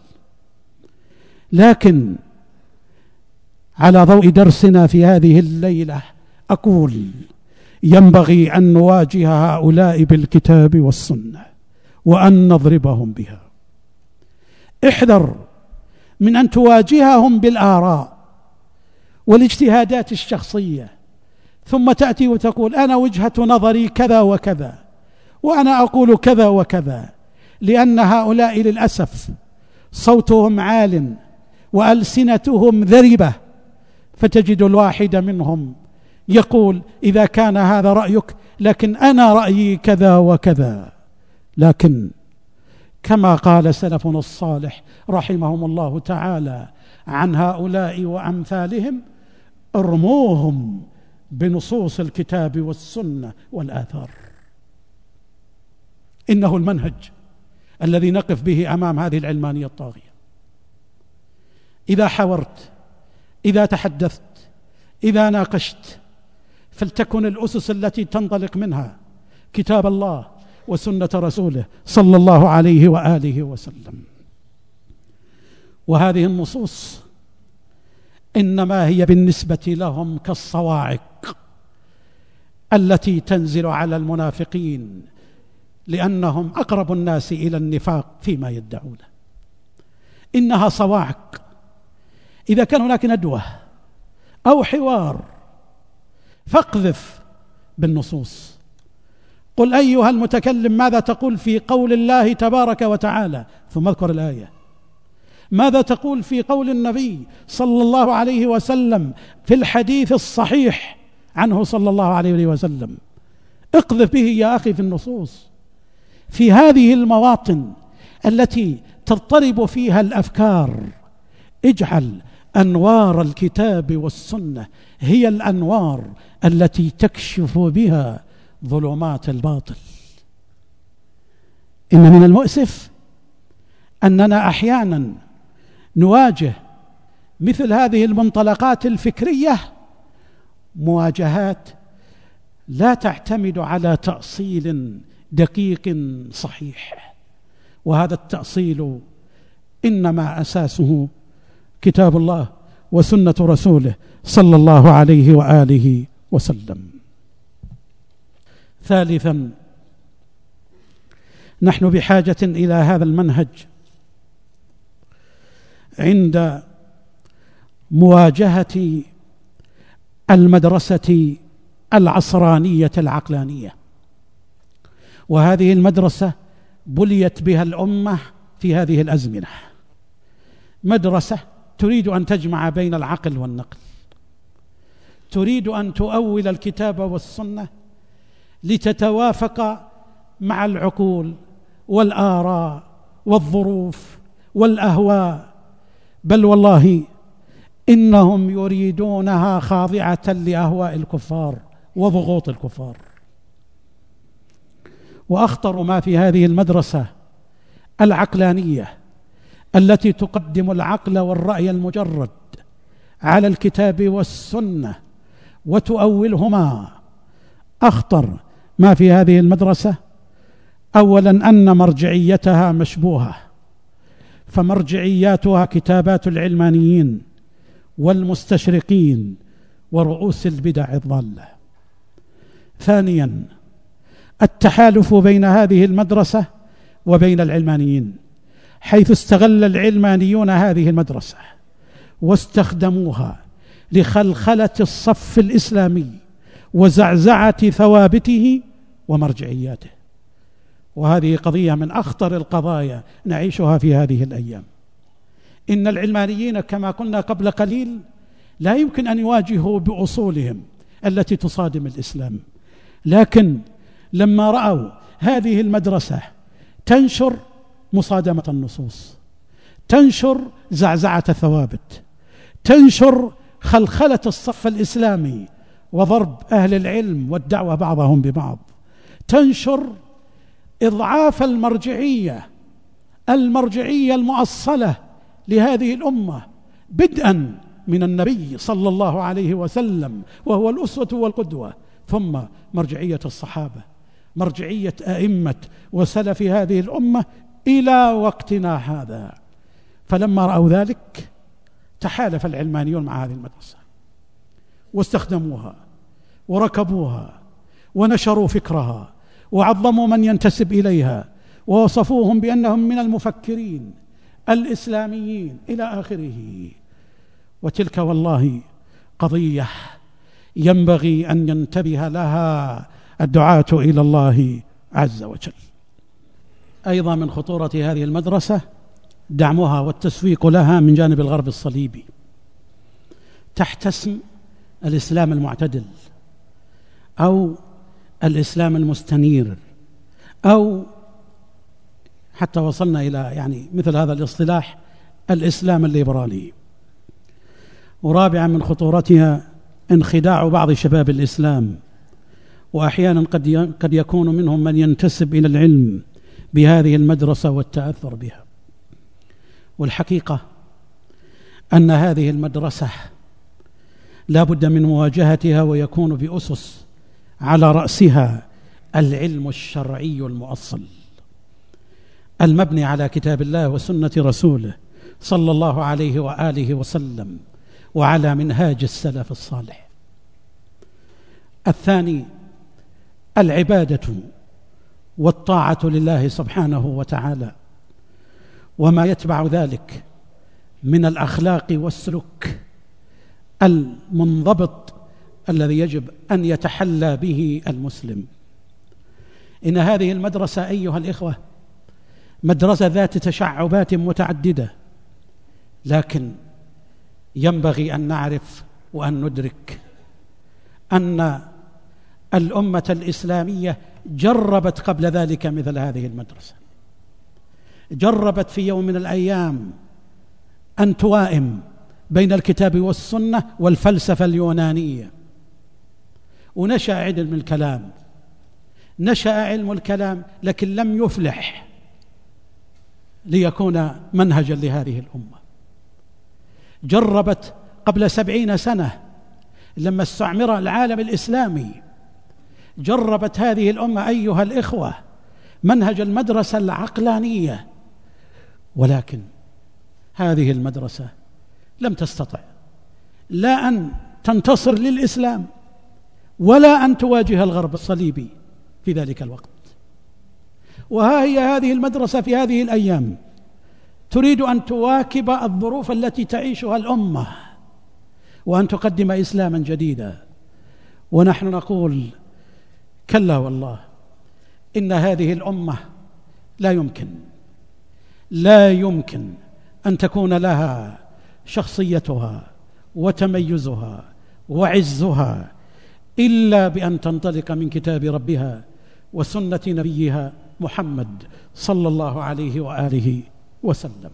لكن على ضوء درسنا في هذه الليلة أقول ينبغي أن نواجه هؤلاء بالكتاب والسنة وأن نضربهم بها. احذر من أن تواجههم بالآراء والاجتهادات الشخصية، ثم تأتي وتقول أنا وجهة نظري كذا وكذا وأنا أقول كذا وكذا، لأن هؤلاء للأسف صوتهم عال وألسنتهم ذربة، فتجد الواحد منهم يقول إذا كان هذا رأيك لكن أنا رأيي كذا وكذا. لكن كما قال سلفنا الصالح رحمهم الله تعالى عن هؤلاء وأمثالهم: ارموهم بنصوص الكتاب والسنة والآثار. إنه المنهج الذي نقف به أمام هذه العلمانية الطاغية. إذا حاورت، إذا تحدثت، إذا ناقشت، فلتكن الأسس التي تنطلق منها كتاب الله وسنة رسوله صلى الله عليه وآله وسلم. وهذه النصوص إنما هي بالنسبة لهم كالصواعق التي تنزل على المنافقين، لأنهم أقرب الناس إلى النفاق فيما يدعونه. إنها صواعق. إذا كان هناك ندوة أو حوار فاقذف بالنصوص، قل أيها المتكلم ماذا تقول في قول الله تبارك وتعالى، ثم اذكر الآية. ماذا تقول في قول النبي صلى الله عليه وسلم في الحديث الصحيح عنه صلى الله عليه وسلم. اقذف به يا أخي في النصوص، في هذه المواطن التي تضطرب فيها الأفكار. اجعل أنوار الكتاب والسنة هي الأنوار التي تكشف بها ظلمات الباطل. إن من المؤسف أننا أحيانا نواجه مثل هذه المنطلقات الفكرية مواجهات لا تعتمد على تأصيل دقيق صحيح، وهذا التأصيل إنما أساسه كتاب الله وسنة رسوله صلى الله عليه وآله وسلم. ثالثا، نحن بحاجة إلى هذا المنهج عند مواجهة المدرسة العصرانية العقلانية. وهذه المدرسة بليت بها الأمة في هذه الأزمنة، مدرسة تريد أن تجمع بين العقل والنقل، تريد أن تؤول الكتاب والسنة لتتوافق مع العقول والآراء والظروف والأهواء، بل والله إنهم يريدونها خاضعة لأهواء الكفار وضغوط الكفار. وأخطر ما في هذه المدرسة العقلانية التي تقدم العقل والرأي المجرد على الكتاب والسنة وتؤولهما. أخطر ما في هذه المدرسة أولا أن مرجعيتها مشبوهة، فمرجعياتها كتابات العلمانيين والمستشرقين ورؤوس البدع الضالة. ثانيا، التحالف بين هذه المدرسة وبين العلمانيين، حيث استغل العلمانيون هذه المدرسة واستخدموها لخلخلة الصف الإسلامي وزعزعة ثوابته ومرجعياته. وهذه قضية من أخطر القضايا نعيشها في هذه الأيام. إن العلمانيين كما قلنا قبل قليل لا يمكن أن يواجهوا بأصولهم التي تصادم الإسلام، لكن لما رأوا هذه المدرسة تنشر مصادمة النصوص، تنشر زعزعة الثوابت، تنشر خلخلة الصف الإسلامي وضرب أهل العلم والدعوة بعضهم ببعض، تنشر إضعاف المرجعية المؤصلة لهذه الأمة، بدءا من النبي صلى الله عليه وسلم وهو الأسوة والقدوة، ثم مرجعية الصحابة، مرجعية أئمة وسلف هذه الأمة إلى وقتنا هذا. فلما رأوا ذلك تحالف العلمانيون مع هذه المدرسة واستخدموها وركبوها ونشروا فكرها وعظموا من ينتسب إليها ووصفوهم بأنهم من المفكرين الإسلاميين إلى آخره. وتلك والله قضية ينبغي أن ينتبه لها الدعاة إلى الله عز وجل. أيضا من خطورة هذه المدرسة دعمها والتسويق لها من جانب الغرب الصليبي تحت اسم الإسلام المعتدل أو الإسلام المستنير، أو حتى وصلنا إلى مثل هذا الاصطلاح الإسلام الليبرالي. ورابعا من خطورتها انخداع بعض شباب الإسلام، وأحيانا قد يكون منهم من ينتسب إلى العلم بهذه المدرسة والتأثر بها. والحقيقة أن هذه المدرسة لا بد من مواجهتها، ويكون بأسس على رأسها العلم الشرعي المؤصل المبني على كتاب الله وسنة رسوله صلى الله عليه وآله وسلم وعلى منهاج السلف الصالح. الثاني العبادة والطاعة لله سبحانه وتعالى، وما يتبع ذلك من الأخلاق والسلوك المنضبط الذي يجب أن يتحلى به المسلم. إن هذه المدرسة أيها الإخوة مدرسة ذات تشعبات متعددة، لكن ينبغي أن نعرف وأن ندرك أن الأمة الإسلامية جربت قبل ذلك مثل هذه المدرسة، جربت في يوم من الأيام أن توائم بين الكتاب والسنة والفلسفة اليونانية، ونشأ علم الكلام، نشأ علم الكلام، لكن لم يفلح ليكون منهجا لهذه الأمة. جربت قبل 70 سنة لما استعمر العالم الإسلامي، جربت هذه الأمة أيها الإخوة منهج المدرسة العقلانية، ولكن هذه المدرسة لم تستطع لا أن تنتصر للإسلام ولا أن تواجه الغرب الصليبي في ذلك الوقت. وها هي هذه المدرسة في هذه الأيام تريد أن تواكب الظروف التي تعيشها الأمة وأن تقدم إسلاما جديدا، ونحن نقول كلا والله، إن هذه الأمة لا يمكن أن تكون لها شخصيتها وتميزها وعزها إلا بأن تنطلق من كتاب ربها وسنة نبيها محمد صلى الله عليه وآله وسلم.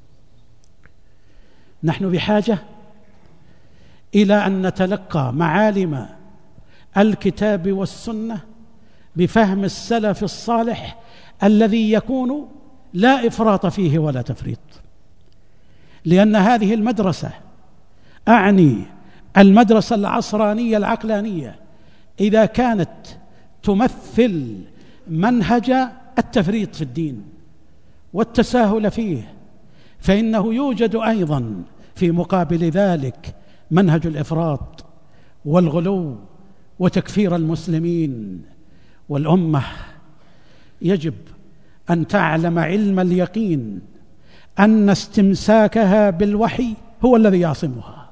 نحن بحاجة إلى أن نتلقى معالم الكتاب والسنة بفهم السلف الصالح الذي يكون لا إفراط فيه ولا تفريط، لأن هذه المدرسة، أعني المدرسة العصرانية العقلانية، إذا كانت تمثل منهج التفريط في الدين والتساهل فيه، فإنه يوجد أيضا في مقابل ذلك منهج الإفراط والغلو وتكفير المسلمين. والأمة يجب أن تعلم علم اليقين أن استمساكها بالوحي هو الذي يعصمها.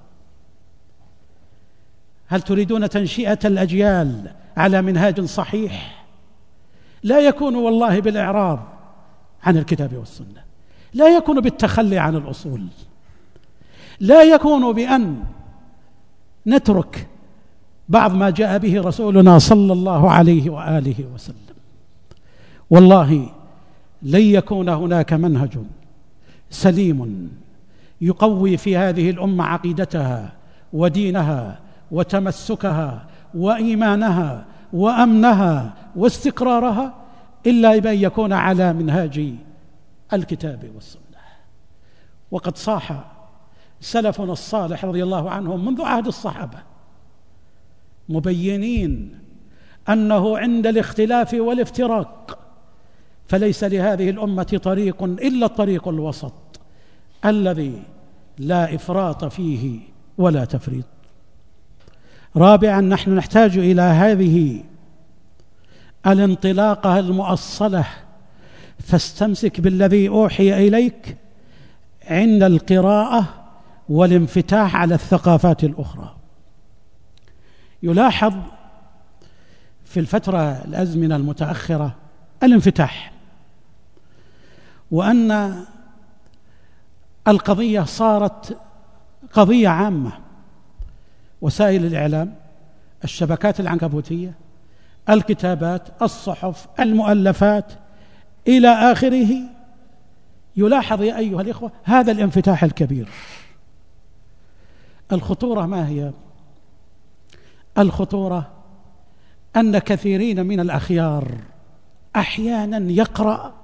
هل تريدون تنشئة الأجيال على منهاج صحيح؟ لا يكون والله بالإعراض عن الكتاب والسنة، لا يكون بالتخلي عن الأصول، لا يكون بأن نترك بعض ما جاء به رسولنا صلى الله عليه وآله وسلم. والله لن يكون هناك منهج سليم يقوي في هذه الأمة عقيدتها ودينها وتمسكها وإيمانها وأمنها واستقرارها إلا بأن يكون على منهاج الكتاب والسنة. وقد صاح سلفنا الصالح رضي الله عنهم منذ عهد الصحابة مبينين أنه عند الاختلاف والافتراق فليس لهذه الأمة طريق إلا الطريق الوسط الذي لا إفراط فيه ولا تفريط. رابعا، نحن نحتاج إلى هذه الانطلاقة المؤصلة، فاستمسك بالذي أوحي إليك عند القراءة والانفتاح على الثقافات الأخرى. يلاحظ في الأزمنة المتأخرة الانفتاح، وأن القضية صارت قضية عامة. وسائل الإعلام، الشبكات العنكبوتية، الكتابات، الصحف، المؤلفات إلى آخره. يلاحظ يا أيها الإخوة هذا الانفتاح الكبير. الخطورة ما هي؟ الخطورة أن كثيرين من الأخيار أحيانا يقرأ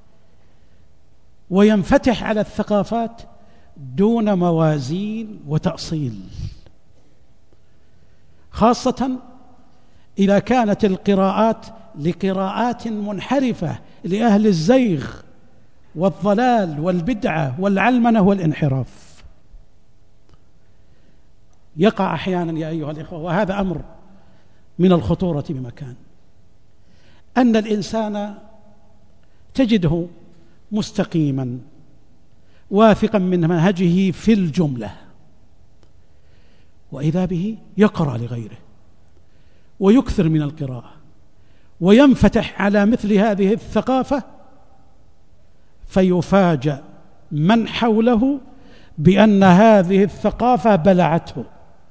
وينفتح على الثقافات دون موازين وتأصيل، خاصة إذا كانت القراءات لقراءات منحرفة لأهل الزيغ والضلال والبدعة والعلمنة والانحراف. يقع أحيانا يا أيها الإخوة، وهذا أمر من الخطورة بمكان، أن الإنسان تجده مستقيما واثقا من منهجه في الجملة، وإذا به يقرأ لغيره ويكثر من القراءة وينفتح على مثل هذه الثقافة، فيفاجأ من حوله بأن هذه الثقافة بلعته.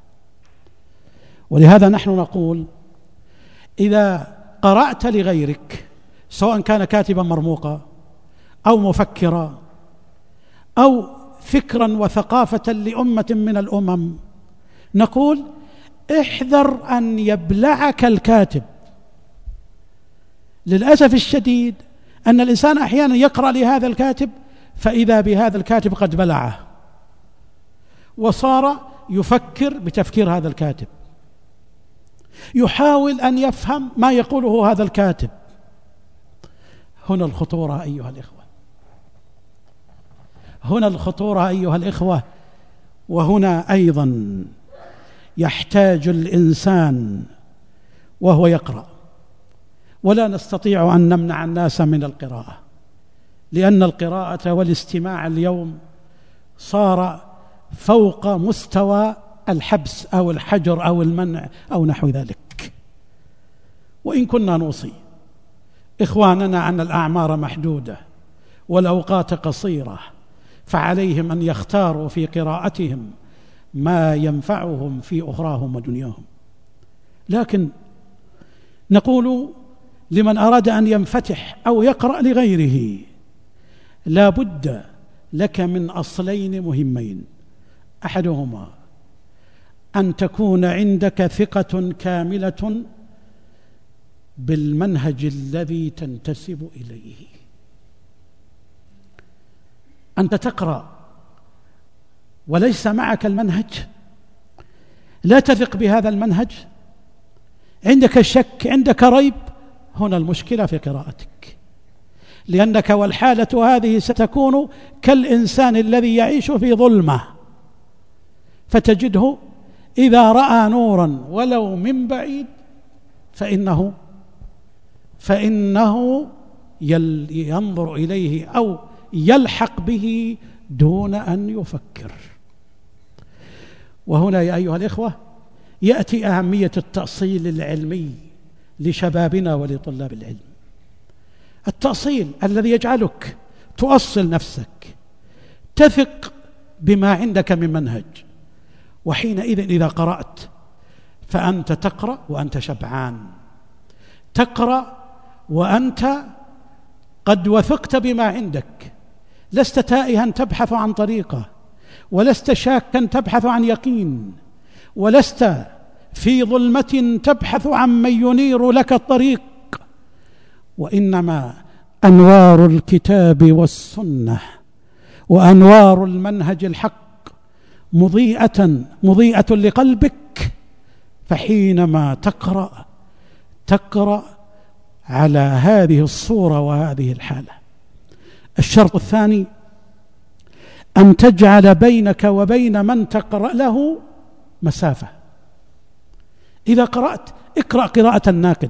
ولهذا نحن نقول إذا قرأت لغيرك، سواء كان كاتبا مرموقا أو مفكرا أو فكرا وثقافة لأمة من الأمم، نقول احذر أن يبلعك الكاتب. للأسف الشديد أن الإنسان أحيانا يقرأ لهذا الكاتب فإذا بهذا الكاتب قد بلعه، وصار يفكر بتفكير هذا الكاتب، يحاول أن يفهم ما يقوله هذا الكاتب. هنا الخطورة أيها الإخوة، هنا الخطورة أيها الإخوة. وهنا أيضا يحتاج الإنسان وهو يقرأ، ولا نستطيع أن نمنع الناس من القراءة، لأن القراءة والاستماع اليوم صار فوق مستوى الحبس أو الحجر أو المنع أو نحو ذلك. وإن كنا نوصي إخواننا أن الأعمار محدودة والأوقات قصيرة، فعليهم أن يختاروا في قراءتهم ما ينفعهم في أخراهم ودنياهم. لكن نقول لمن أراد أن ينفتح أو يقرأ لغيره، لا بد لك من أصلين مهمين: أحدهما أن تكون عندك ثقة كاملة بالمنهج الذي تنتسب إليه. أنت تقرأ وليس معك المنهج، لا تثق بهذا المنهج، عندك شك، عندك ريب، هنا المشكلة في قراءتك، لأنك والحالة هذه ستكون كالإنسان الذي يعيش في ظلمة، فتجده إذا رأى نورا ولو من بعيد فإنه ينظر إليه أو يلحق به دون أن يفكر. وهنا يا أيها الإخوة يأتي أهمية التأصيل العلمي لشبابنا ولطلاب العلم، التأصيل الذي يجعلك تؤصل نفسك، تثق بما عندك من منهج. وحينئذ إذا قرأت فأنت تقرأ وأنت شبعان، تقرأ وأنت قد وثقت بما عندك، لست تائها تبحث عن طريقة، ولست شاكا تبحث عن يقين، ولست في ظلمة تبحث عن من ينير لك الطريق، وإنما أنوار الكتاب والسنة وأنوار المنهج الحق مضيئة لقلبك. فحينما تقرأ على هذه الصورة وهذه الحالة. الشرط الثاني أن تجعل بينك وبين من تقرأ له مسافة. إذا قرأت اقرأ قراءة الناقد،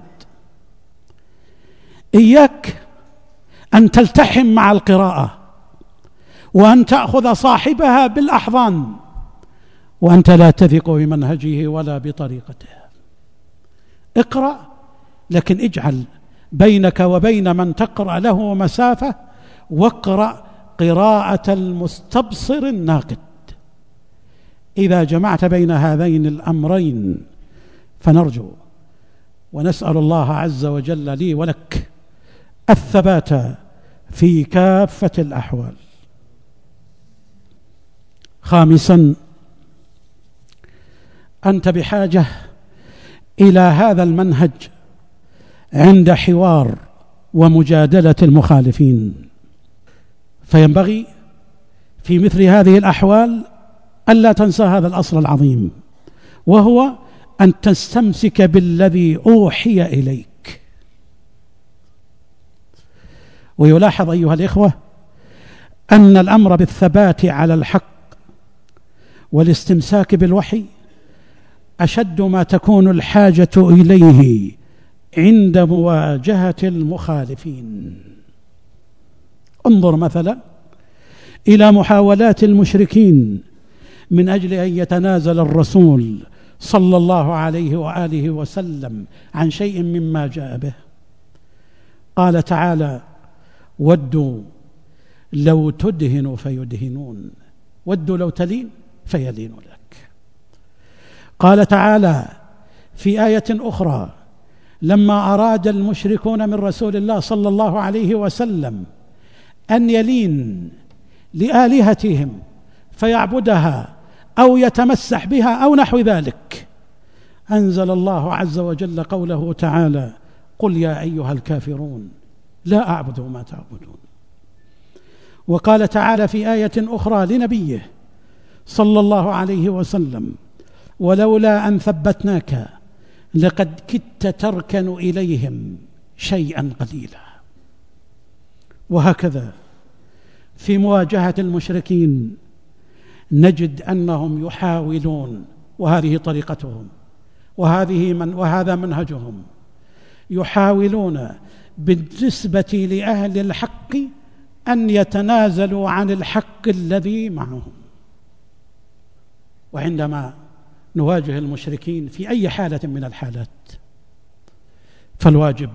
إياك أن تلتحم مع القراءة وأن تأخذ صاحبها بالأحضان وأنت لا تثق بمنهجه ولا بطريقته. اقرأ، لكن اجعل بينك وبين من تقرأ له مسافة، واقرأ قراءة المستبصر الناقد. إذا جمعت بين هذين الأمرين فنرجو ونسأل الله عز وجل لي ولك الثبات في كافة الأحوال. خامسا، أنت بحاجة إلى هذا المنهج عند حوار ومجادلة المخالفين، فينبغي في مثل هذه الأحوال ألا تنسى هذا الأصل العظيم، وهو أن تستمسك بالذي أوحي إليك. ويلاحظ أيها الإخوة أن الأمر بالثبات على الحق والاستمساك بالوحي أشد ما تكون الحاجة إليه عند مواجهة المخالفين. انظر مثلا إلى محاولات المشركين من أجل أن يتنازل الرسول صلى الله عليه وآله وسلم عن شيء مما جاء به. قال تعالى: ودوا لو تدهن فيدهنون، ودوا لو تلين فيلين لك. قال تعالى في آية أخرى: لما أراد المشركون من رسول الله صلى الله عليه وسلم أن يلين لآلهتهم فيعبدها أو يتمسح بها أو نحو ذلك، أنزل الله عز وجل قوله تعالى: قل يا أيها الكافرون لا أعبد ما تعبدون. وقال تعالى في آية أخرى لنبيه صلى الله عليه وسلم: ولولا أن ثبتناك لقد كدت تركن إليهم شيئا قليلا. وهكذا في مواجهة المشركين نجد أنهم يحاولون، وهذه طريقتهم وهذا منهجهم، يحاولون بالنسبة لأهل الحق أن يتنازلوا عن الحق الذي معهم. وعندما نواجه المشركين في أي حالة من الحالات فالواجب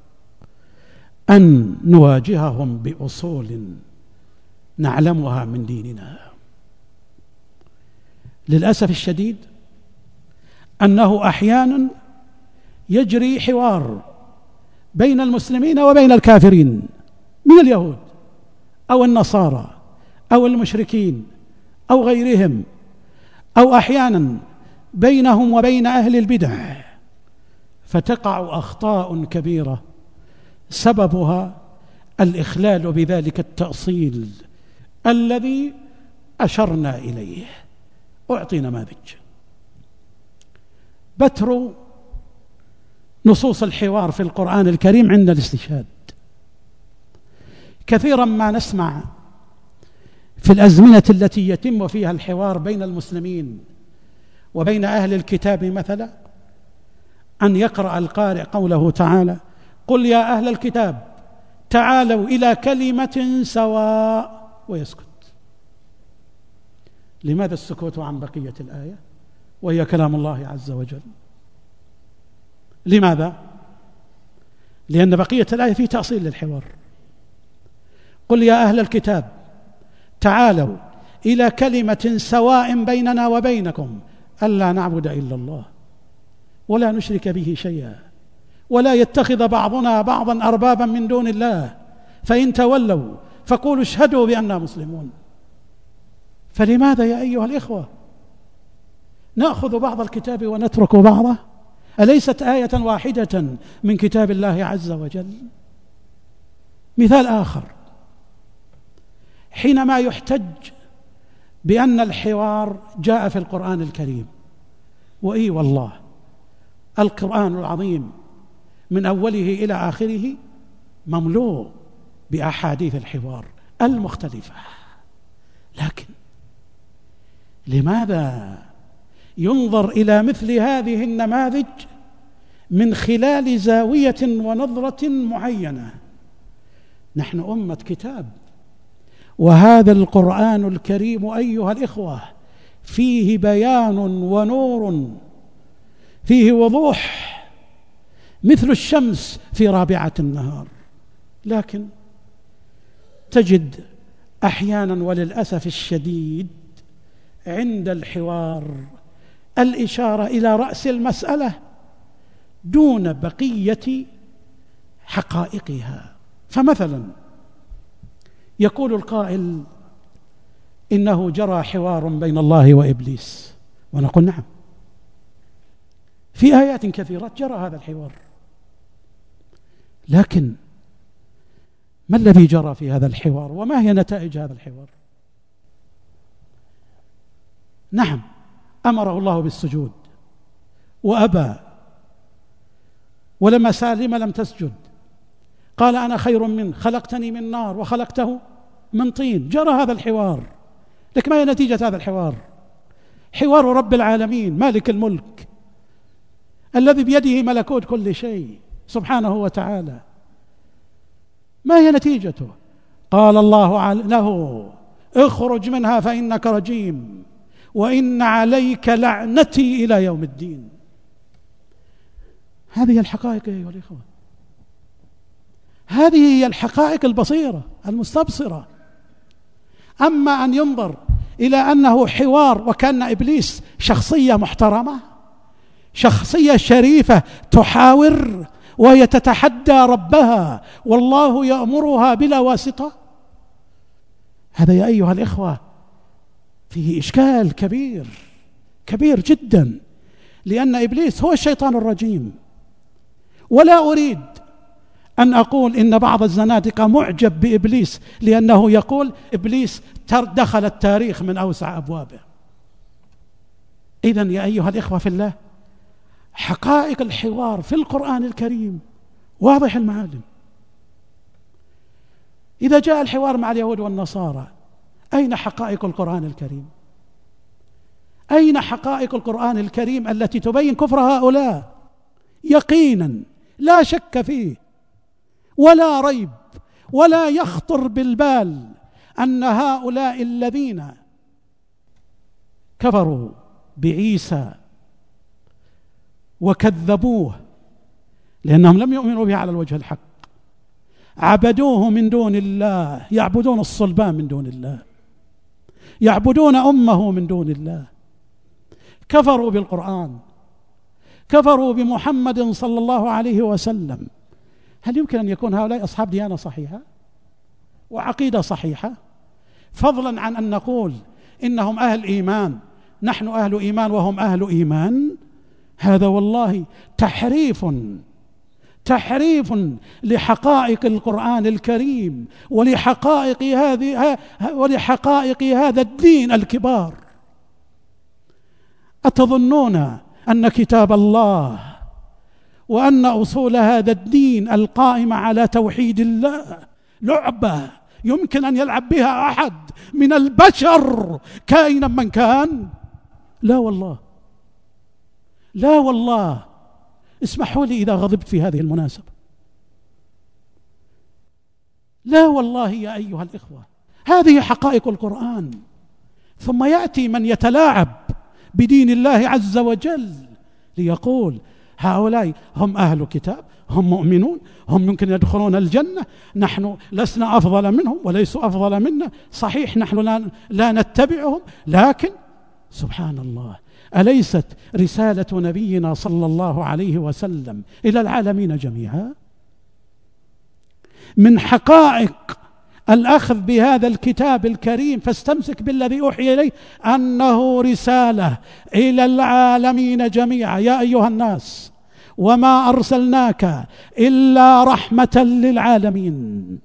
أن نواجههم بأصول نعلمها من ديننا. للأسف الشديد أنه أحيانا يجري حوار بين المسلمين وبين الكافرين من اليهود أو النصارى أو المشركين أو غيرهم، أو أحيانا بينهم وبين أهل البدع، فتقع أخطاء كبيرة سببها الإخلال بذلك التأصيل الذي أشرنا إليه. أعطي نماذج. بتر نصوص الحوار في القرآن الكريم عند الاستشهاد. كثيرا ما نسمع في الأزمنة التي يتم فيها الحوار بين المسلمين وبين أهل الكتاب مثلا أن يقرأ القارئ قوله تعالى: قل يا أهل الكتاب تعالوا إلى كلمة سواء ويسكت. لماذا السكوت عن بقية الآية وهي كلام الله عز وجل؟ لماذا؟ لأن بقية الآية فيه تأصيل للحوار. قل يا أهل الكتاب تعالوا إلى كلمة سواء بيننا وبينكم ألا نعبد إلا الله ولا نشرك به شيئا ولا يتخذ بعضنا بعضا أربابا من دون الله فإن تولوا فقولوا اشهدوا بأننا مسلمون. فلماذا يا أيها الإخوة نأخذ بعض الكتاب ونترك بعضه؟ أليست آية واحدة من كتاب الله عز وجل؟ مثال آخر، حينما يحتج بأن الحوار جاء في القرآن الكريم، وإي والله القرآن العظيم من أوله إلى آخره مملوء بأحاديث الحوار المختلفة، لكن لماذا ينظر إلى مثل هذه النماذج من خلال زاوية ونظرة معينة؟ نحن أمة كتاب، وهذا القرآن الكريم أيها الإخوة فيه بيان ونور، فيه وضوح مثل الشمس في رابعة النهار، لكن تجد أحيانا وللأسف الشديد عند الحوار الإشارة إلى رأس المسألة دون بقية حقائقها. فمثلا يقول القائل إنه جرى حوار بين الله وإبليس، ونقول نعم، في آيات كثيرة جرى هذا الحوار، لكن ما الذي جرى في هذا الحوار وما هي نتائج هذا الحوار؟ نعم، أمره الله بالسجود وأبى، ولما سالم لم تسجد قال أنا خير منه خلقتني من نار وخلقته من طين. جرى هذا الحوار، لكن ما هي نتيجة هذا الحوار؟ حوار رب العالمين مالك الملك الذي بيده ملكوت كل شيء سبحانه وتعالى، ما هي نتيجته؟ قال الله له اخرج منها فإنك رجيم وإن عليك لعنتي إلى يوم الدين. هذه الحقائق أيها الإخوة، هذه هي الحقائق البصيرة المستبصرة. أما أن ينظر إلى أنه حوار وكأن إبليس شخصية محترمة، شخصية شريفة تحاور وهي تتحدى ربها والله يأمرها بلا واسطة، هذا يا أيها الإخوة فيه إشكال كبير كبير جدا، لأن إبليس هو الشيطان الرجيم. ولا أريد أن أقول إن بعض الزنادقة معجب بإبليس لأنه يقول إبليس دخل التاريخ من أوسع أبوابه. إذن يا أيها الإخوة في الله، حقائق الحوار في القرآن الكريم واضح المعالم. إذا جاء الحوار مع اليهود والنصارى، أين حقائق القرآن الكريم؟ أين حقائق القرآن الكريم التي تبين كفر هؤلاء يقينا لا شك فيه ولا ريب ولا يخطر بالبال أن هؤلاء الذين كفروا بعيسى وكذبوه لأنهم لم يؤمنوا به على الوجه الحق، عبدوه من دون الله، يعبدون الصلبان من دون الله، يعبدون أمه من دون الله، كفروا بالقرآن، كفروا بمحمد صلى الله عليه وسلم. هل يمكن أن يكون هؤلاء أصحاب ديانة صحيحة وعقيدة صحيحة، فضلا عن أن نقول إنهم أهل إيمان، نحن أهل إيمان وهم أهل إيمان؟ هذا والله تحريف لحقائق القرآن الكريم ولحقائق هذا الدين الكبار. أتظنون أن كتاب الله وأن أصول هذا الدين القائمة على توحيد الله لعبة يمكن أن يلعب بها أحد من البشر كائنا من كان؟ لا والله، لا والله. اسمحوا لي إذا غضبت في هذه المناسبة، لا والله يا أيها الإخوة، هذه حقائق القرآن. ثم يأتي من يتلاعب بدين الله عز وجل ليقول هؤلاء هم أهل كتاب، هم مؤمنون، هم يمكن يدخلون الجنة، نحن لسنا أفضل منهم وليسوا أفضل منا، صحيح نحن لا نتبعهم، لكن سبحان الله، أليست رسالة نبينا صلى الله عليه وسلم إلى العالمين جميعا؟ من حقائق الأخذ بهذا الكتاب الكريم فاستمسك بالذي أوحي إليه أنه رسالة إلى العالمين جميعا. يا أيها الناس وما أرسلناك إلا رحمة للعالمين.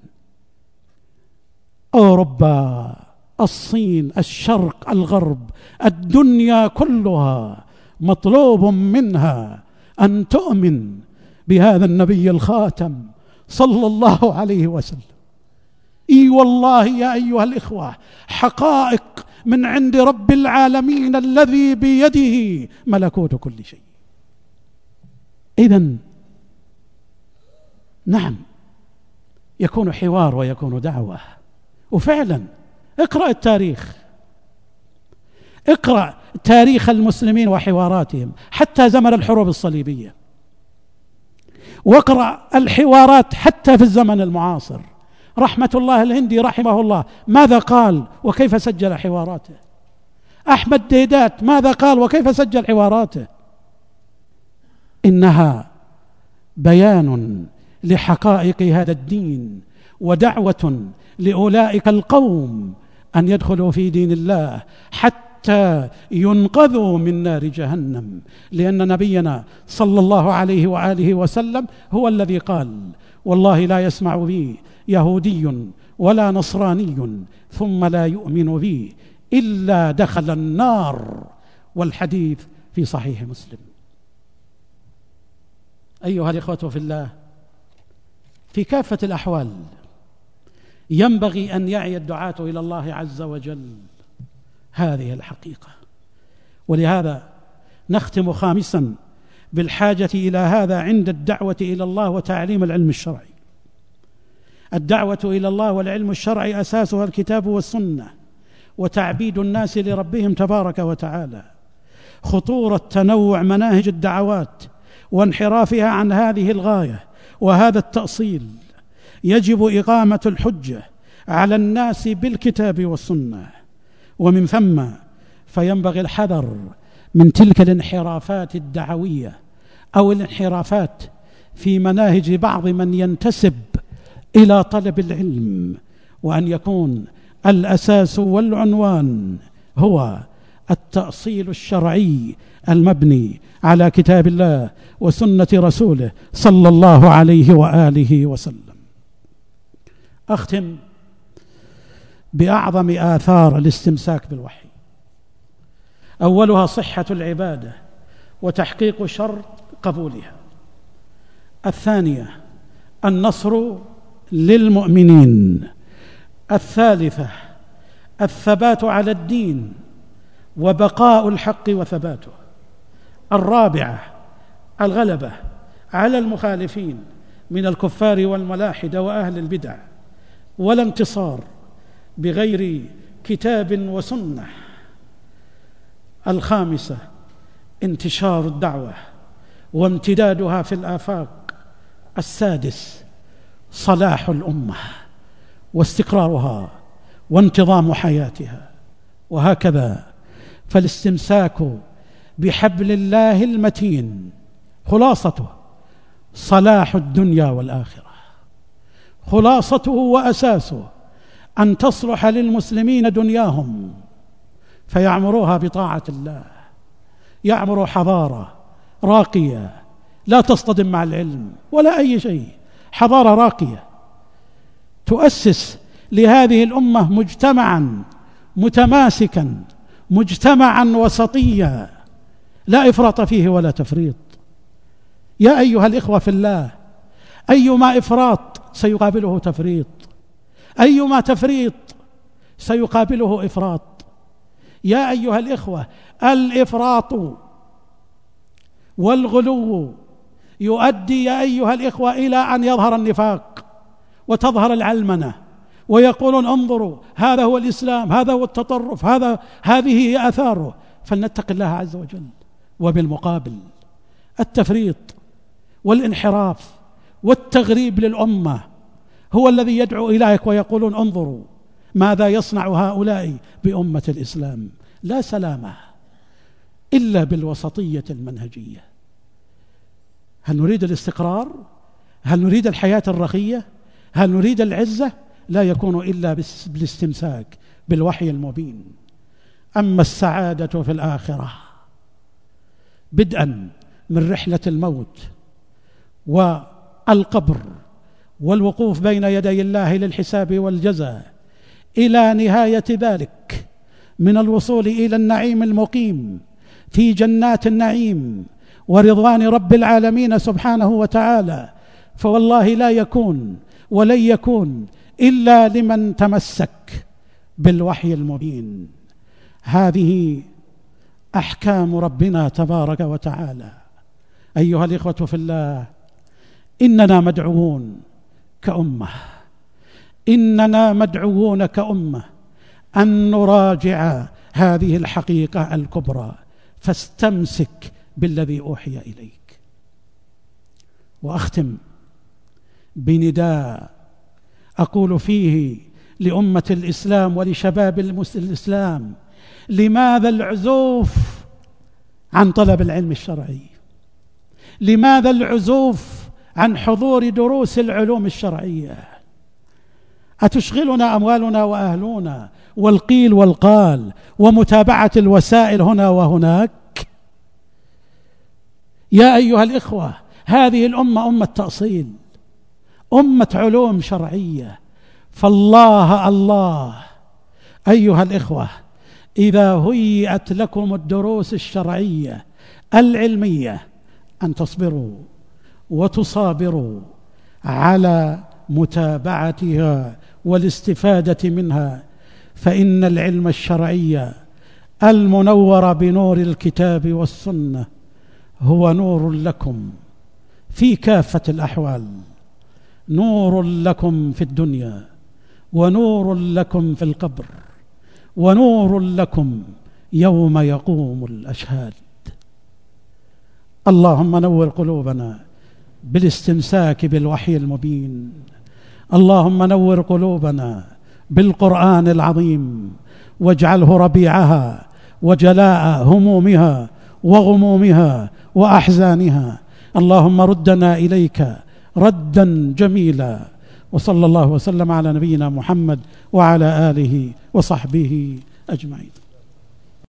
أوروبا، الصين، الشرق، الغرب، الدنيا كلها مطلوب منها أن تؤمن بهذا النبي الخاتم صلى الله عليه وسلم. إي والله يا أيها الإخوة، حقائق من عند رب العالمين الذي بيده ملكوت كل شيء. إذن نعم، يكون حوار ويكون دعوة. وفعلا اقرأ التاريخ، اقرأ تاريخ المسلمين وحواراتهم حتى زمن الحروب الصليبية، واقرأ الحوارات حتى في الزمن المعاصر. رحمة الله الهندي رحمه الله ماذا قال وكيف سجل حواراته؟ أحمد ديدات ماذا قال وكيف سجل حواراته؟ إنها بيان لحقائق هذا الدين ودعوة لأولئك القوم أن يدخلوا في دين الله حتى ينقذوا من نار جهنم، لأن نبينا صلى الله عليه وآله وسلم هو الذي قال والله لا يسمع بي يهودي ولا نصراني ثم لا يؤمن بي إلا دخل النار، والحديث في صحيح مسلم. أيها الإخوة في الله، في كافة الأحوال ينبغي أن يعي الدعاة إلى الله عز وجل هذه الحقيقة. ولهذا نختم خامسا بالحاجة إلى هذا عند الدعوة إلى الله وتعليم العلم الشرعي. الدعوة إلى الله والعلم الشرعي أساسها الكتاب والسنة وتعبيد الناس لربهم تبارك وتعالى. خطورة تنوع مناهج الدعوات وانحرافها عن هذه الغاية وهذا التأصيل، يجب إقامة الحجة على الناس بالكتاب والسنة، ومن ثم فينبغي الحذر من تلك الانحرافات الدعوية أو الانحرافات في مناهج بعض من ينتسب إلى طلب العلم، وأن يكون الأساس والعنوان هو التأصيل الشرعي المبني على كتاب الله وسنة رسوله صلى الله عليه وآله وسلم. أختم بأعظم آثار الاستمساك بالوحي. أولها صحة العبادة وتحقيق شرط قبولها. الثانية النصر للمؤمنين. الثالثة الثبات على الدين وبقاء الحق وثباته. الرابعة الغلبة على المخالفين من الكفار والملاحدة وأهل البدع والانتصار بغير كتاب وسنة. الخامسة انتشار الدعوة وامتدادها في الآفاق. السادس صلاح الأمة واستقرارها وانتظام حياتها. وهكذا فالاستمساك بحبل الله المتين خلاصته صلاح الدنيا والآخرة، خلاصته وأساسه أن تصلح للمسلمين دنياهم فيعمروها بطاعة الله، يعمروا حضارة راقية لا تصطدم مع العلم ولا أي شيء، حضارة راقية تؤسس لهذه الأمة مجتمعا متماسكا، مجتمعا وسطيا لا إفراط فيه ولا تفريط. يا أيها الإخوة في الله، أيما إفراط سيقابله تفريط، أيما تفريط سيقابله إفراط. يا أيها الإخوة، الإفراط والغلو يؤدي يا أيها الإخوة إلى أن يظهر النفاق وتظهر العلمنة ويقولون انظروا هذا هو الإسلام، هذا هو التطرف، هذه هي آثاره، فلنتق الله عز وجل. وبالمقابل التفريط والانحراف والتغريب للأمة هو الذي يدعو إليك، ويقولون انظروا ماذا يصنع هؤلاء بأمة الإسلام. لا سلامة إلا بالوسطية المنهجية. هل نريد الاستقرار؟ هل نريد الحياة الرخية؟ هل نريد العزة؟ لا يكون إلا بالاستمساك بالوحي المبين. أما السعادة في الآخرة بدءا من رحلة الموت والقبر والوقوف بين يدي الله للحساب والجزاء، إلى نهاية ذلك من الوصول إلى النعيم المقيم في جنات النعيم ورضوان رب العالمين سبحانه وتعالى، فوالله لا يكون ولن يكون إلا لمن تمسك بالوحي المبين. هذه أحكام ربنا تبارك وتعالى. أيها الإخوة في الله، إننا مدعوون كأمة أن نراجع هذه الحقيقة الكبرى، فاستمسك بالذي أوحي إليك. وأختم بنداء أقول فيه لأمة الإسلام ولشباب الإسلام: لماذا العزوف عن طلب العلم الشرعي؟ لماذا العزوف عن حضور دروس العلوم الشرعية؟ أتشغلنا أموالنا وأهلنا والقيل والقال ومتابعة الوسائل هنا وهناك؟ يا أيها الإخوة، هذه الأمة أمة تأصيل، أمة علوم شرعية، فالله أيها الإخوة، إذا هيئت لكم الدروس الشرعية العلمية أن تصبروا وتصابروا على متابعتها والاستفادة منها، فإن العلم الشرعي المنور بنور الكتاب والسنة هو نور لكم في كافة الأحوال، نور لكم في الدنيا، ونور لكم في القبر، ونور لكم يوم يقوم الأشهاد. اللهم نور قلوبنا بالاستمساك بالوحي المبين. اللهم نور قلوبنا بالقرآن العظيم، واجعله ربيعها وجلاء همومها وغمومها وأحزانها. اللهم ردنا إليك ردا جميلا. وصلى الله وسلم على نبينا محمد وعلى آله وصحبه أجمعين.